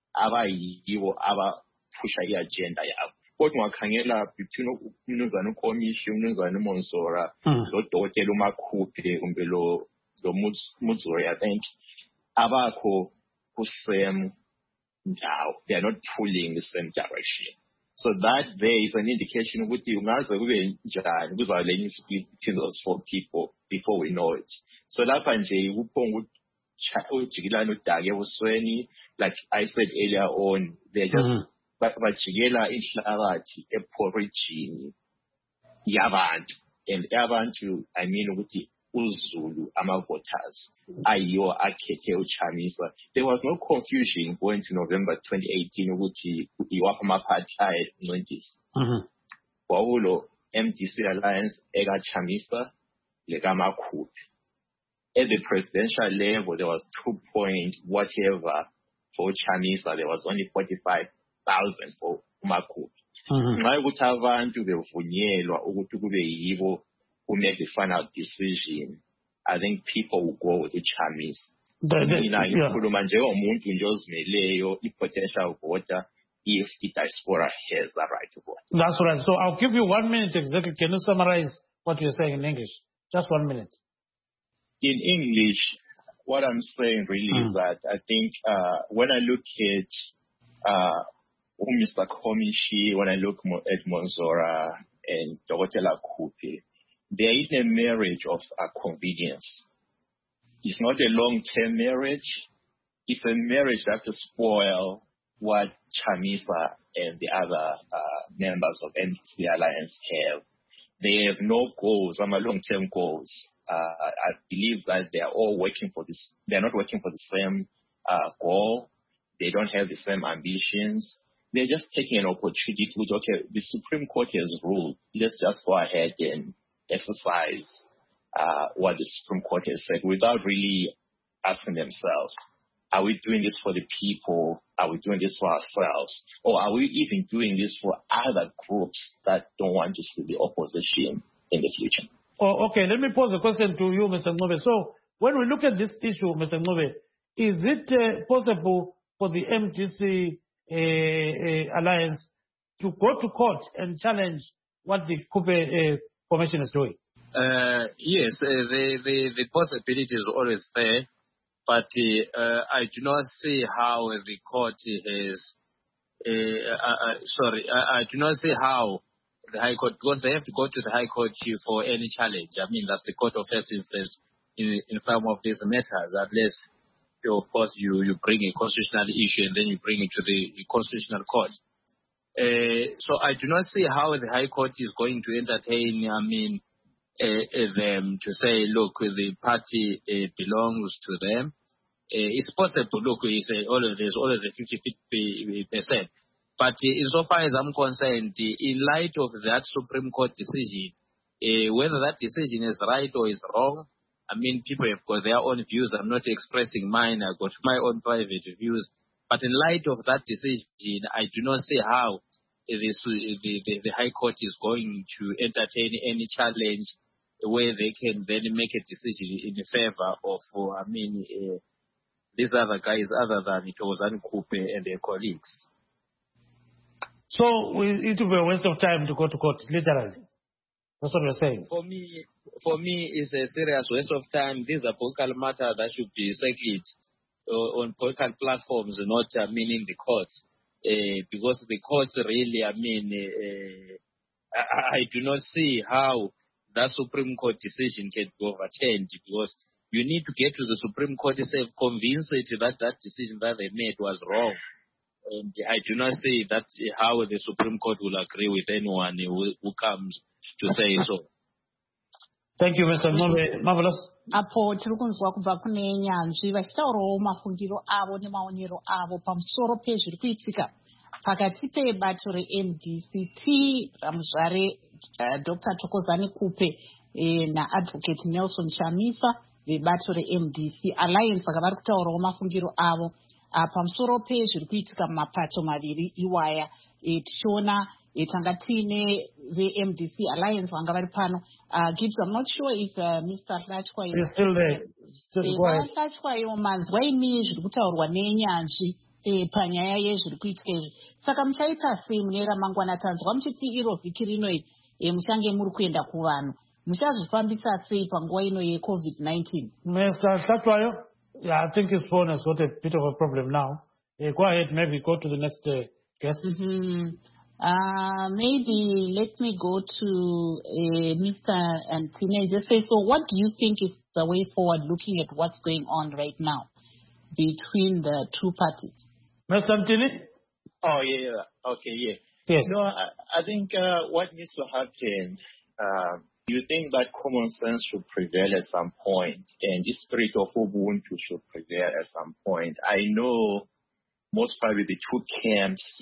abayibo abaphusha i-agenda yabo. Kodwa ungakhangela between umnumzana uKhomishi, umnumzana uMonsora, lo Dokotela uMakhuphe kumbe lo lo Mudzori, I think abakho kusame now, they are not pulling the same direction. So that there is an indication ukuthi ungaze kube njani kuzalenyisa split between those four people before we know it. So lapha nje kuphonga ujikilana udake ebusweni, like I said earlier on, they just bajikela inhlabathi eporridge yabantu, and abantu I mean ukuthi uZulu ama voters ayiwo akhethe uChamisa. There was no confusion going to November twenty eighteen ukuthi iwapha ama-party notice. Wawulo M D C alliance eka Chamisa leka Makhuphe. At the presidential level, there was two point whatever for Chamisa. There was only forty-five thousand for Makhuphe. Nxa ukuthi abantu bevunyelwa ukuthi kube yibo who make the final decision, I think people will go with the Chamisa. Ngikhuluma njengomuntu nje ozimeleyo i-potential voter if the diaspora has the right to vote. That's right. So I'll give you one minute exactly. Can you summarize what you're saying in English? Just one minute. In English, what I'm saying really mm. is that I think uh, when I look at uh, Mister Khomishi, when I look at Monsora and Dokotela Kupe, they are in a marriage of uh, convenience. It's not a long-term marriage. It's a marriage that will spoil what Chamisa and the other uh, members of M D C Alliance have. They have no goals, some long-term goals. Uh, I believe that they are all working for this. They're not working for the same uh, goal. They don't have the same ambitions. They're just taking an opportunity to, okay, the Supreme Court has ruled. Let's just go ahead and exercise uh, what the Supreme Court has said without really asking themselves, are we doing this for the people? Are we doing this for ourselves? Or are we even doing this for other groups that don't want to see the opposition in the future? Oh, okay, let me pose a question to you, Mister Ncube. So when we look at this issue, Mister Ncube, is it uh, possible for the M D C uh, uh, Alliance to go to court and challenge what the Kupe uh, Commission is doing? Uh, yes, uh, the, the, the possibility is always there, but uh, I do not see how the court has, uh, uh, uh, sorry, I, I do not see how the High Court, because they have to go to the High Court for any challenge. I mean, that's the court of first instance in, in some of these matters, unless, you know, of course, you, you bring a constitutional issue and then you bring it to the constitutional court. Uh, so I do not see how the High Court is going to entertain, I mean, uh, uh, them to say, look, the party uh, belongs to them. Uh, it's possible, look, it's a, always, there's always a fifty percent. But uh, insofar as I'm concerned, uh, in light of that Supreme Court decision, uh, whether that decision is right or is wrong, I mean, people have got their own views. I'm not expressing mine. I've got my own private views. But in light of that decision, I do not see how uh, this, uh, the, the, the High Court is going to entertain any challenge where they can then make a decision in favor of, uh, I mean, uh, these other guys other than Thokozani Kupe and their colleagues. So it will be a waste of time to go to court, literally. That's what you're saying. For me, for me, it's a serious waste of time. These are political matters that should be settled uh, on political platforms, not uh, meaning the courts. Uh, because the courts really, I mean, uh, I, I do not see how that Supreme Court decision can be overturned, because you need to get to the Supreme Court itself, convince it that that decision that they made was wrong. And I do not see that how the Supreme Court will agree with anyone who, who comes to say so. Thank you, Mister Ncube. Marvelous. Apo tiri kunzwa kubva kune nyanzvi vachitaurawo mafungiro avo nemaonero avo pamusoro pezviri kuitika pakati pebato re-M D C T ramuzvare uh, Doctor Thokozani Kupe eh, naadvocate Nelson Chamisa vebato re-M D C Alliance vaka vari kutaurawo mafungiro avo uh, pamusoro pezviri kuitika mumapato maviri iwaya eh, tichiona eh, tanga tiine ve-M D C Alliance vanga vari pano. uh, Gibbs, I'm not sure if uh, Mister Hlatshwayo is still there. Still quiet. Hlatshwayo manzwa imi zviri kutaurwa nenyanzvi E, panyaya yezviri kuitika izvi. Saka muchaita sei mune ramangwana? Tanzwa muchiti iro vhiki rino e, muchange muri kuenda kuvanhu, muchazvifambisa sei panguva ino yecovid nineteen? Mister Hlatshwayo, yeah, I think his phone has got a bit of a problem now. Uh, go ahead, maybe go to the next uh, guest. Mm-hmm. Uh, maybe let me go to uh, Mister Antine. Just say, so what do you think is the way forward looking at what's going on right now between the two parties? Mister Antini? Oh, yeah. Okay, yeah. Yes. No, I, I think uh, what needs to happen, uh, you think that common sense should prevail at some point, and the spirit of Ubuntu should prevail at some point. I know most probably the two camps,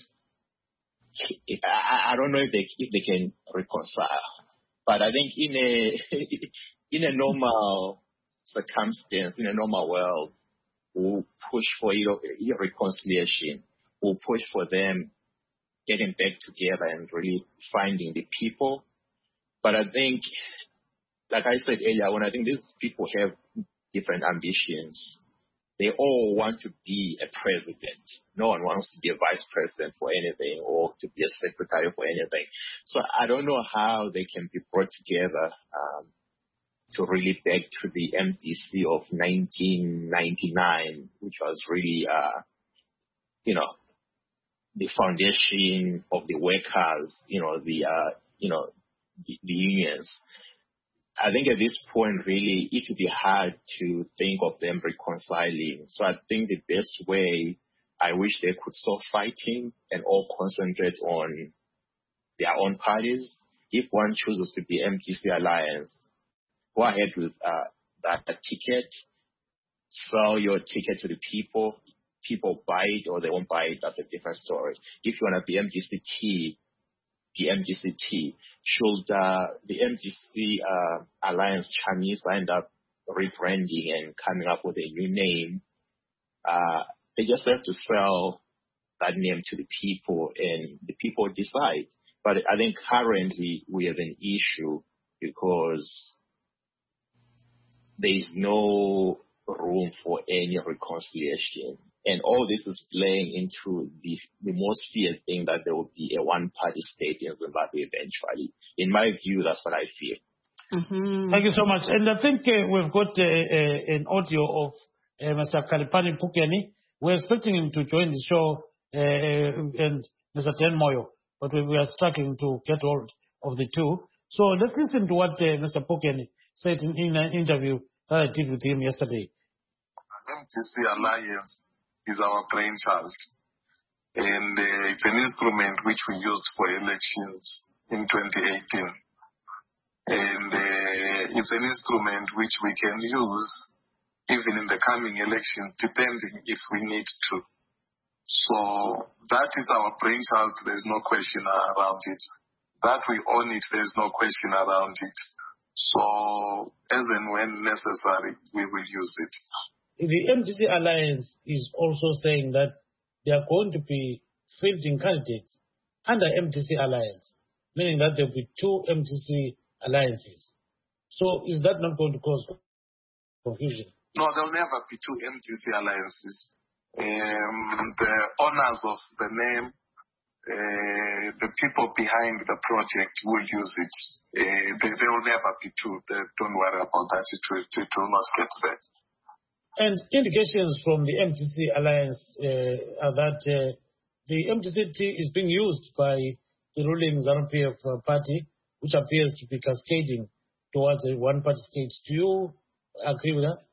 I, I don't know if they, if they can reconcile, but I think in a, in a normal circumstance, in a normal world, we'll push for reconciliation. We'll push for them getting back together and really finding the people. But I think, like I said earlier, when I think these people have different ambitions, they all want to be a president. No one wants to be a vice president for anything or to be a secretary for anything. So I don't know how they can be brought together um, to really back to the M D C of nineteen ninety-nine, which was really, uh, you know, the foundation of the workers, you know, the, uh, you know, the, the unions. I think at this point, really, it would be hard to think of them reconciling. So I think the best way, I wish they could stop fighting and all concentrate on their own parties. If one chooses to be M D C Alliance, go ahead with uh, that ticket, sell your ticket to the people. People buy it or they won't buy it, that's a different story. If you want to be M D C T, be M D C T. Should uh, the M D C uh, Alliance Chamisa end up rebranding and coming up with a new name, uh, they just have to sell that name to the people and the people decide. But I think currently we have an issue because there is no room for any reconciliation. And all this is playing into the, the most feared thing that there will be a one-party state in Zimbabwe eventually. In my view, that's what I feel. Mm-hmm. Thank you so much. And I think uh, we've got uh, uh, an audio of uh, Mister Khalipani Phukeni. We're expecting him to join the show uh, and Mister Ten Moyo, but we, we are struggling to get hold of the two. So let's listen to what uh, Mister Phukeni said in, in an interview that I did with him yesterday. M D C Alliance is our brainchild, and uh, it's an instrument which we used for elections in twenty eighteen. And uh, it's an instrument which we can use even in the coming elections, depending if we need to. So that is our brainchild. There's no question around it. That we own it, there's no question around it. So as and when necessary, we will use it. The M D C Alliance is also saying that they are going to be fielding candidates under M D C Alliance, meaning that there will be two M D C alliances. So is that not going to cause confusion? No, there will never be two M D C alliances. Um, the owners of the name, uh, the people behind the project will use it. Uh, there, there will never be two. They, don't worry about that. It will, it will not get there. And indications from the M D C Alliance uh, are that uh, the M D C T is being used by the ruling ZANU P F uh, party, which appears to be cascading towards a one-party state. Do you agree with that?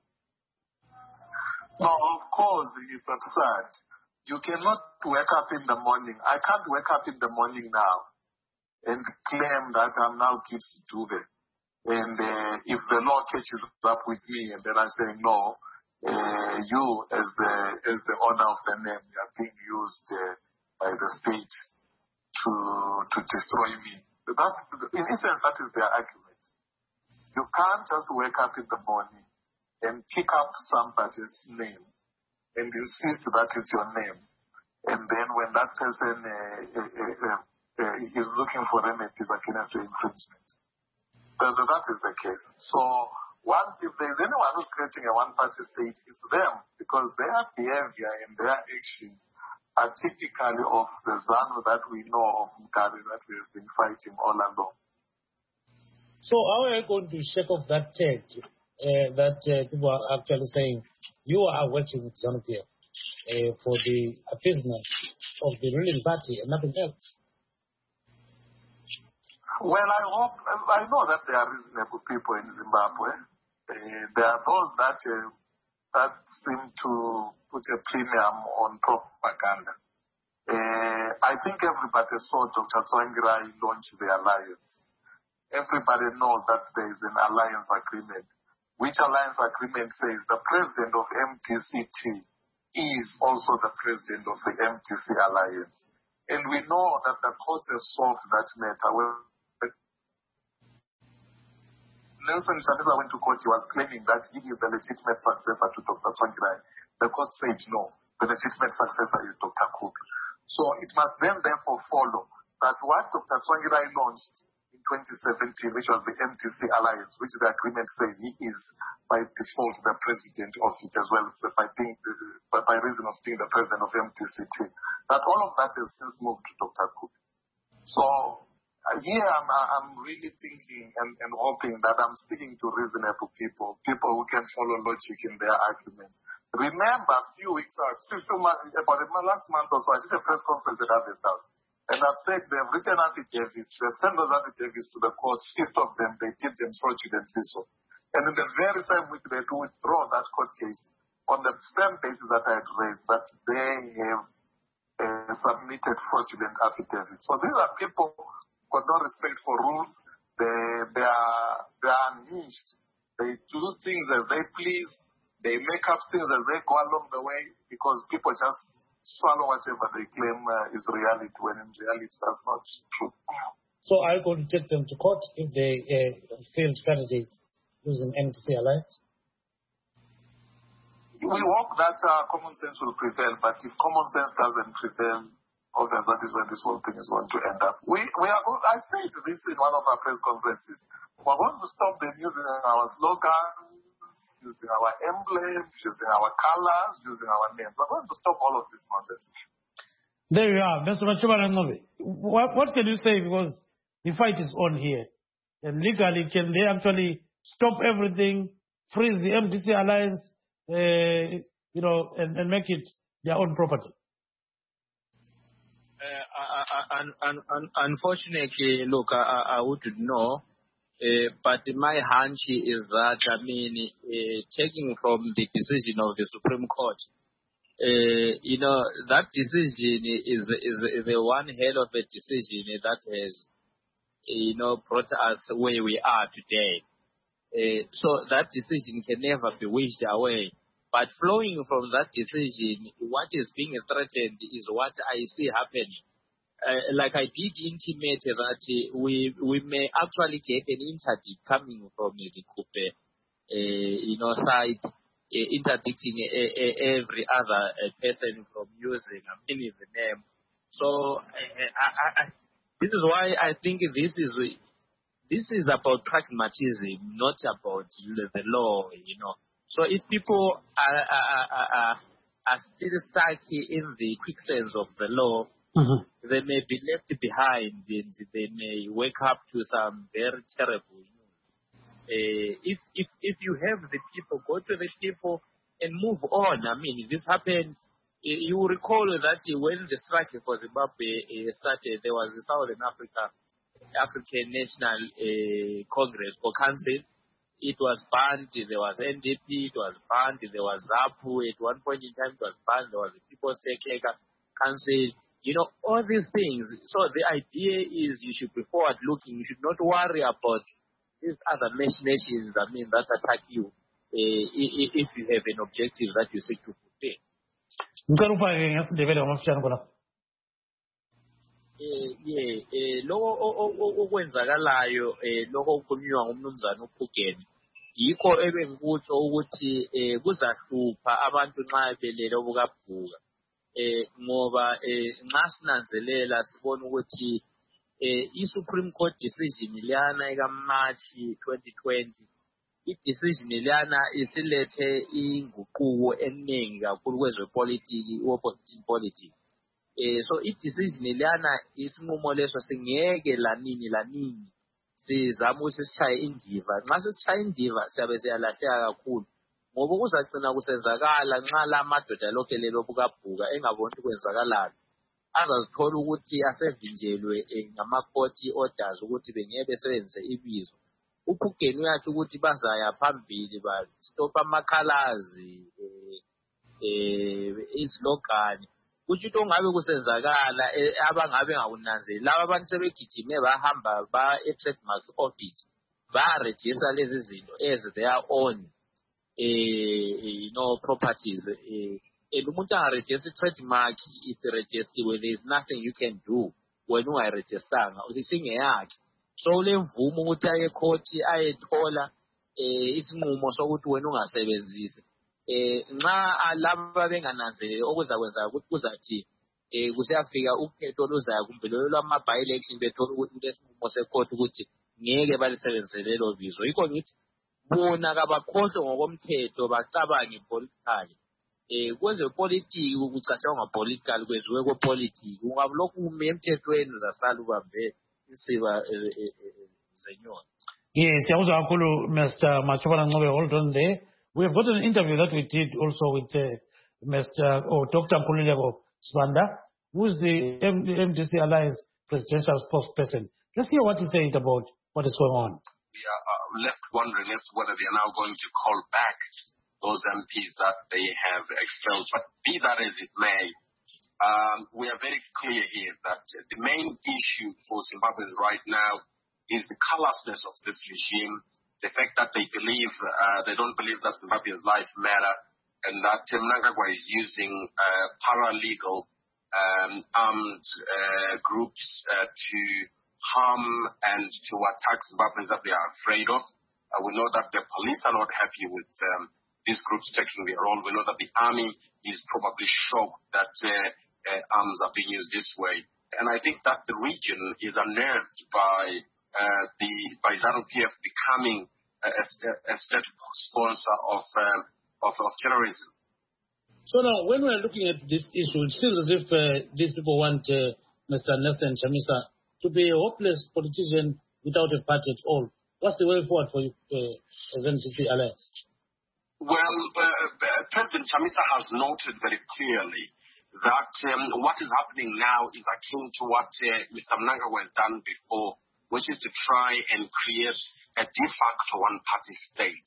No, of course, it's absurd. You cannot wake up in the morning. I can't wake up in the morning now and claim that I'm now Gibbs Dube. And uh, if the law catches up with me and then I say, no, Uh, you, as the as the owner of the name, you are being used uh, by the state to to destroy me. That's, in essence, that is their argument. You can't just wake up in the morning and pick up somebody's name and insist that it's your name. And then when that person uh, uh, uh, uh, is looking for remedies against your infringement. So that is the case. So one, if there's anyone who's creating a one-party state, it's them, because their behavior and their actions are typically of the ZANU that we know of Mugabe that we have been fighting all along. So how are you going to shake off that tag uh, that uh, people are actually saying you are working with ZANU P F uh, for the appeasement of the ruling party and nothing else? Well, I hope, I know that there are reasonable people in Zimbabwe. Uh, there are those that uh, that seem to put a premium on propaganda. Uh, I think everybody saw Doctor Tsvangirai launch the alliance. Everybody knows that there is an alliance agreement, which alliance agreement says the president of M T C T is also the president of the M T C alliance. And we know that the courts have solved that matter. Well, Nelson Chamisa went to court, he was claiming that he is the legitimate successor to Doctor Tsvangirai. The court said no, the legitimate successor is Doctor Kubi. So it must then therefore follow that what Doctor Tsvangirai launched in twenty seventeen, which was the M T C alliance, which the agreement says he is by default the president of it as well, by, being, by, by reason of being the president of M T C T, that all of that has since moved to Doctor Kubi. So Uh, here I'm, I'm really thinking and, and hoping that I'm speaking to reasonable people, people who can follow logic in their arguments. Remember, a few weeks ago, about the last month or so, I did a press conference at Harvest House, and I've said they've written affidavits, they've sent those affidavits to the court, fifth of them, they did them fraudulently so. And in the very same week, they do withdraw that court case on the same basis that I had raised, that they have uh, submitted fraudulent affidavits. So these are people got no respect for rules. They, they are they are unhinged. They do things as they please. They make up things as they go along the way because people just swallow whatever they claim uh, is reality when in reality that's not true. So are you going to take them to court if they uh, failed candidates using M T C alliance? We hope that uh, common sense will prevail, but if common sense doesn't prevail, obviously, that is where this whole thing is going to end up. We, we are. I said this in one of our press conferences. We're going to stop them using our slogans, using our emblems, using our colors, using our names. We're going to stop all of this nonsense. There you are, Mister Machibananobe. What, what can you say? Because the fight is on here. And legally, can they actually stop everything, freeze the M D C alliance, uh, you know, and, and make it their own property? Uh, un, un, un, unfortunately, look, I, I wouldn't know, uh, but my hunch is that, I mean, uh, taking from the decision of the Supreme Court, uh, you know, that decision is, is the one hell of a decision that has, you know, brought us where we are today. Uh, so that decision can never be wished away. But flowing from that decision, what is being threatened is what I see happening. Uh, like I did intimate that uh, we we may actually get an interdict coming from the Kupe, uh, you know, side, uh, interdicting uh, uh, every other uh, person from using I mean, the name. So uh, I, I, this is why I think this is this is about pragmatism, not about the law, you know. So if people are, are, are, are still stuck in the quicksands of the law, mm-hmm. they may be left behind and they may wake up to some very terrible news. Uh, if, if, if you have the people, go to the people and move on. I mean, this happened. You will recall that when the strike for Zimbabwe started, there was the Southern Africa African National uh, Congress or Council. It was banned, there was N D P, it was banned, there was ZAPU, at one point in time it was banned, there was the People's Secretary Council, you know, all these things. So the idea is you should be forward looking, you should not worry about these other nations, I mean, that attack you uh, if you have an objective that you seek to fulfill. eh ye eh lokho okwenzakalayo eh lokho okukhulunywa ngumnumzana uPhugeni yikho ebengikutsho ukuthi eh kuzahlupha abantu nxa belele obukabhuka eh ngoba eh nxa sinanzelela sibona ukuthi eh iSupreme Court decision liyana ekaMarch twenty twenty i-decision liyana isilethe inguquko eningi kakhulu kwezepolitiki opposition politics. Eh so i-decision liyana isinqumo leso singeke lanini lanini sizama ukuthi sishaye indiva. Nxa sishaye indiva siyabe siyalahleka kakhulu ngoba kuzagcina kusenzakala nxa la madoda lokelelo obukabhuka engaboni kwenzakalayo azazithola ukuthi asevinjelwe ngama-court orders ukuthi bengeke besebenzise ibizo. uPhugeni uyathi ukuthi bazaya phambili bastop amakhalazi eh izilogani kuthi into ngabe kusenzakala abangabe ngakunanzeli laba abantu sebegijime bahamba ba e-trademark office ba register lezi zinto as their own eh you know properties eh umuntu angaregister trademark is registered when there is nothing you can do when ungayiregisteranga usingeyakhe. So le mvumo ukuthi aye court ayethola eh isinqumo sokuthi wena ungasebenzisi eh nxa laba bengananzeleli okuzakwenza ukuthi kuzathi eh kusiyafika ukhetho lozaya kumbe lo lwama by election bethola ukuthi kulesinqumo secourt ukuthi ngeke balisebenzele lelo bizo. Yikho ngithi bona kabakhohlwe ngokomthetho bacabange politically eh kweze politics ukucashwa ngapolitical kweziwe kwepolitics ungabulokhu ume emthethweni uzasala ubambe isiba zenyoni. Yes, yawuzwa kakhulu Mister Machobana Ncube. Hold on there. We have got an interview that we did also with uh, Mister or Doctor Nkululeko Sibanda, who is the M D C Alliance presidential spokesperson. Let's hear what he said about what is going on. We are uh, left wondering as to whether they are now going to call back those M Ps that they have expelled. But be that as it may, um, we are very clear here that uh, the main issue for Zimbabweans right now is the callousness of this regime, the fact that they believe, uh, they don't believe that Zimbabwe's life matter, and that Mnangagwa is using uh, paralegal um, armed uh, groups uh, to harm and to attack Zimbabweans that they are afraid of. Uh, we know that the police are not happy with um, these groups taking their role. We know that the army is probably shocked that uh, uh, arms are being used this way. And I think that the region is unnerved by uh, the by ZANU-P F becoming a, a, a state sponsor of, um, of of terrorism. So now, when we're looking at this issue, it seems as if uh, these people want uh, Mister Nelson Chamisa to be a hopeless politician without a party at all. What's the way forward for you uh, as M D C Alliance? Well, uh, President Chamisa has noted very clearly that um, what is happening now is akin to what uh, Mister Mnangagwa has done before, which is to try and create a de facto one-party state.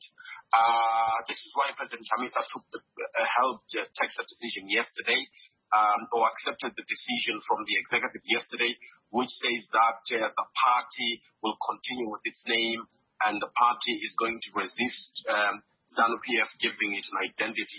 Uh, this is why President Chamisa took the, uh, helped uh, take the decision yesterday, um, or accepted the decision from the executive yesterday, which says that uh, the party will continue with its name and the party is going to resist um, ZANU-P F giving it an identity.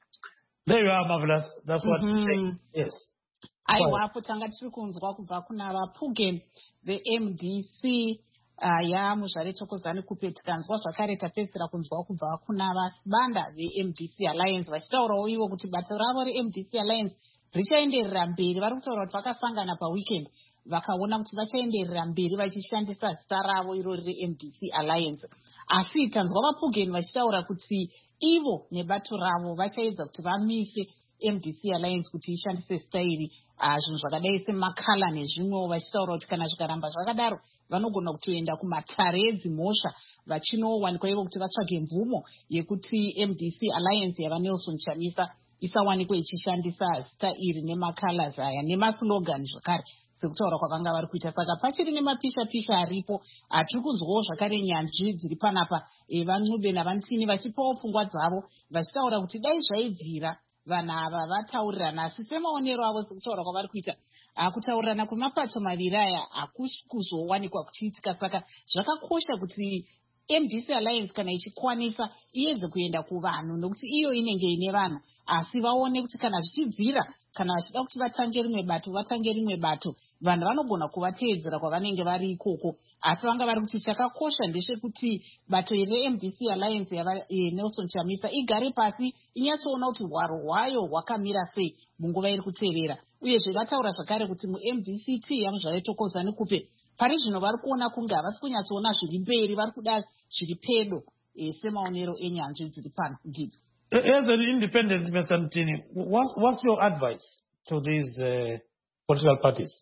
There you are, Marvelous. That's what mm-hmm. you say. Yes. Aiwa kutanga tiri kunzwa kubva kuna vaPhugeni ve-M D C aya muzvare chokozani kupe tikanzwa zvakare tapedzera kunzwa kubva kuna vasibanda ve-M D C Alliance vachitaurawo ivo kuti bata ravo re-M D C Alliance richaenderera mberi. Vari kutaura kuti vakasangana paweekend vakaona kuti vachaenderera mberi vachishandisa zita ravo irori re-M D C Alliance. Asi tanzwa vaPhugeni vachitaura kuti ivo nebato ravo vachaedza kuti vamise M D C Alliance kuti ishandise stairi zvinhu zvakadai semakhala nezvimwewo vachitaura kuti kana zvikaramba zvakadaro vanogona kutoenda kumatare edzimhosva vachinowanikwa ivo kuti vatsvage mvumo yekuti M D C Alliance yava Nelson Chamisa isawanikwa ichishandisa zita iri nemakhala aya nemaslogani zvakare sekutaura kwavanga vari kuita. Saka pachiri nemapisha-pisha aripo. Atiri kunzwawo zvakare nyanzvi dziri panapa vaNcube navanTini vachipawo pfungwa dzavo vachitaura kuti dai zvaibvira vanhu ava vataurirana, asi semaonero avo sekutaura kwavari kuita kutaurirana kwemapato maviri aya hakusi kuzowanikwa kuchiitika. Saka zvakakosha kuti M D C Alliance kana ichikwanisa iedze kuenda kuvanhu nokuti iyo inenge ine vanhu, asi vaone kuti kana zvichibvira kana vachida kuti vatange rimwe bato vatange rimwe bato vanhu vanogona kuvateedzera kwavanenge vari ikoko, asi vanga vari kuti chakakosha ndechekuti bato re-M D C Alliance yaNelson Chamisa igare pasi inyatsoona kuti hwaro hwayo hwakamira sei munguva iri kutevera. Uyezve vataura zvakare kuti mu-M D C T yaMuzvare Thokozani Kupe pari zvino vari kuona kunge havasi kunyatsoona zviri mberi, vari kuda zviri pedo semaonero enyanzvi dziri pano. Gibbs. As an independent, Mister Mtini, what, what's your advice to these uh, political parties?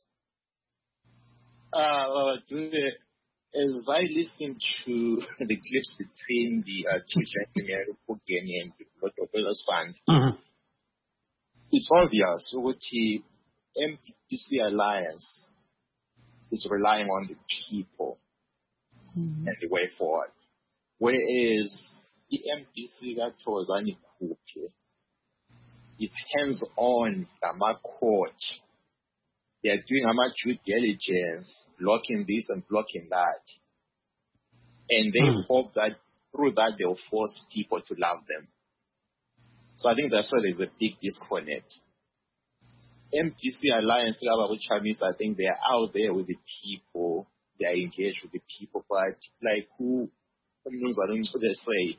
Uh, as I listen to the clips between the uh, two gentlemen, Pugeni and the Developers Fund, mm-hmm. it's obvious what the M D C Alliance is relying on the people mm-hmm. and the way forward. Whereas the M D C kaThokozani Kupe is hands-on, ama court. They are doing ama due diligence, blocking this and blocking that. And they mm. hope that through that they'll force people to love them. So I think that's why there's a big disconnect. M D C Alliance, I think they are out there with the people, they are engaged with the people, but like who, they say,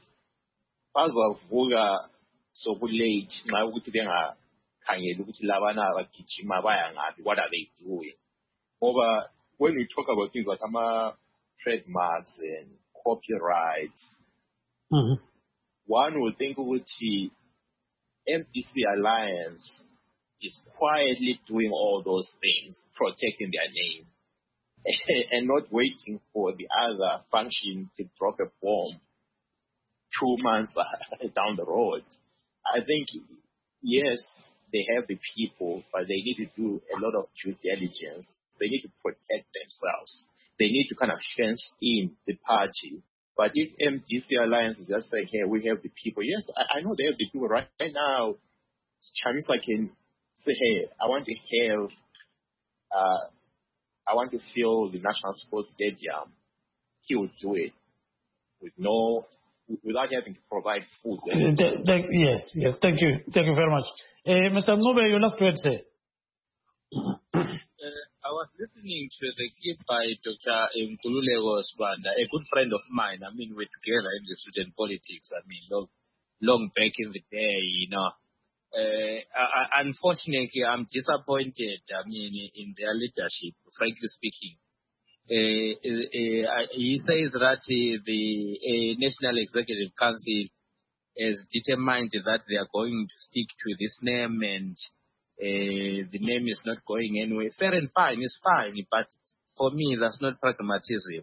bazavuka so late nxa ukuthi bengakhangeli ukuthi labana abagijima baya ngaphi, what are they doing? Over when we talk about things like ama trademarks and copyrights, mm-hmm. one would think ukuthi M D C Alliance is quietly doing all those things, protecting their name, and not waiting for the other function to drop a bomb two months down the road. I think, yes, they have the people, but they need to do a lot of due diligence. They need to protect themselves. They need to kind of fence in the party. But if M D C Alliance is just saying, hey, we have the people, yes, I, I know they have the people right, right now. Chamisa can say, hey, I want to have, uh, I want to fill the National Sports Stadium. He will do it with no, without having to provide food. Uh, th- th- yes, yes. Thank you. Thank you very much. Uh, Mister Ngube, your last word, sir. Uh, I was listening to the clip by Doctor Nkululeko Sibanda, a good friend of mine. I mean, we're together in the student politics. I mean, long, long back in the day, you know. Uh, I, unfortunately, I'm disappointed, I mean, in their leadership, frankly speaking. Uh, uh, he says that uh, the uh, National Executive Council has determined that they are going to stick to this name and uh, the name is not going anywhere. Fair and fine, it's fine, but for me, that's not pragmatism.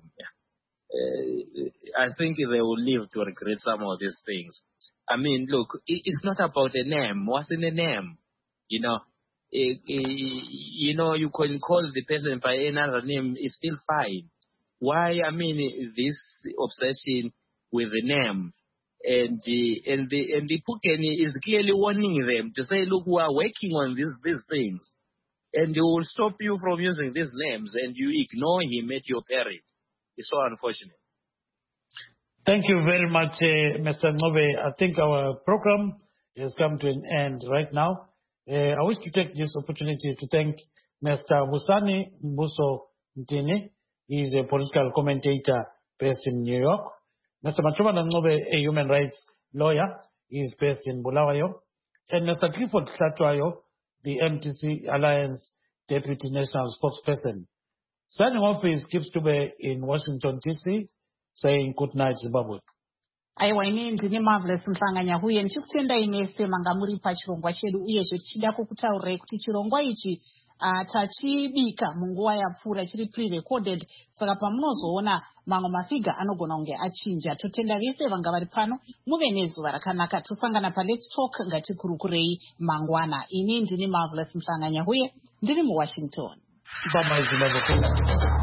Uh, I think they will live to regret some of these things. I mean, look, it, it's not about a name. What's in a name? You know, it, it, you know, you can call the person by another name. It's still fine. Why? I mean, this obsession with the name, and the and the and the Pugeni is clearly warning them to say, look, we are working on these these things, and they will stop you from using these names, and you ignore him at your peril. It's so unfortunate. Thank you very much, uh, Mister Ngube. I think our program has come to an end right now. Uh, I wish to take this opportunity to thank Mister Busani Mbuso Mtini. He is a political commentator based in New York. Mister Machobana Ngube, a human rights lawyer, he is based in Bulawayo. And Mister Clifford Hlatshwayo, the M D C Alliance Deputy National Spokesperson. Signing off is Kip Stube in Washington, D C, saying good night, Zimbabwe. Aiwa ini ndini Marvelous Mhlanganya huye ndichikutenda imese manga muri pachirongwa chedu uyezve tichida kukutaurirai kuti chirongwa ichi uh, tachibika munguva yapfuura chiri pre-recorded, saka pamunozoona mamwe mafiga anogona kunge achinja. Totenda vese vanga vari pano muve nezuva rakanaka. Tosangana pa Let's Talk ngatikurukurei mangwana. Ini ndini Marvelous Mhlanganya huye ndiri muWashington. Bye-bye, Zimbabwe.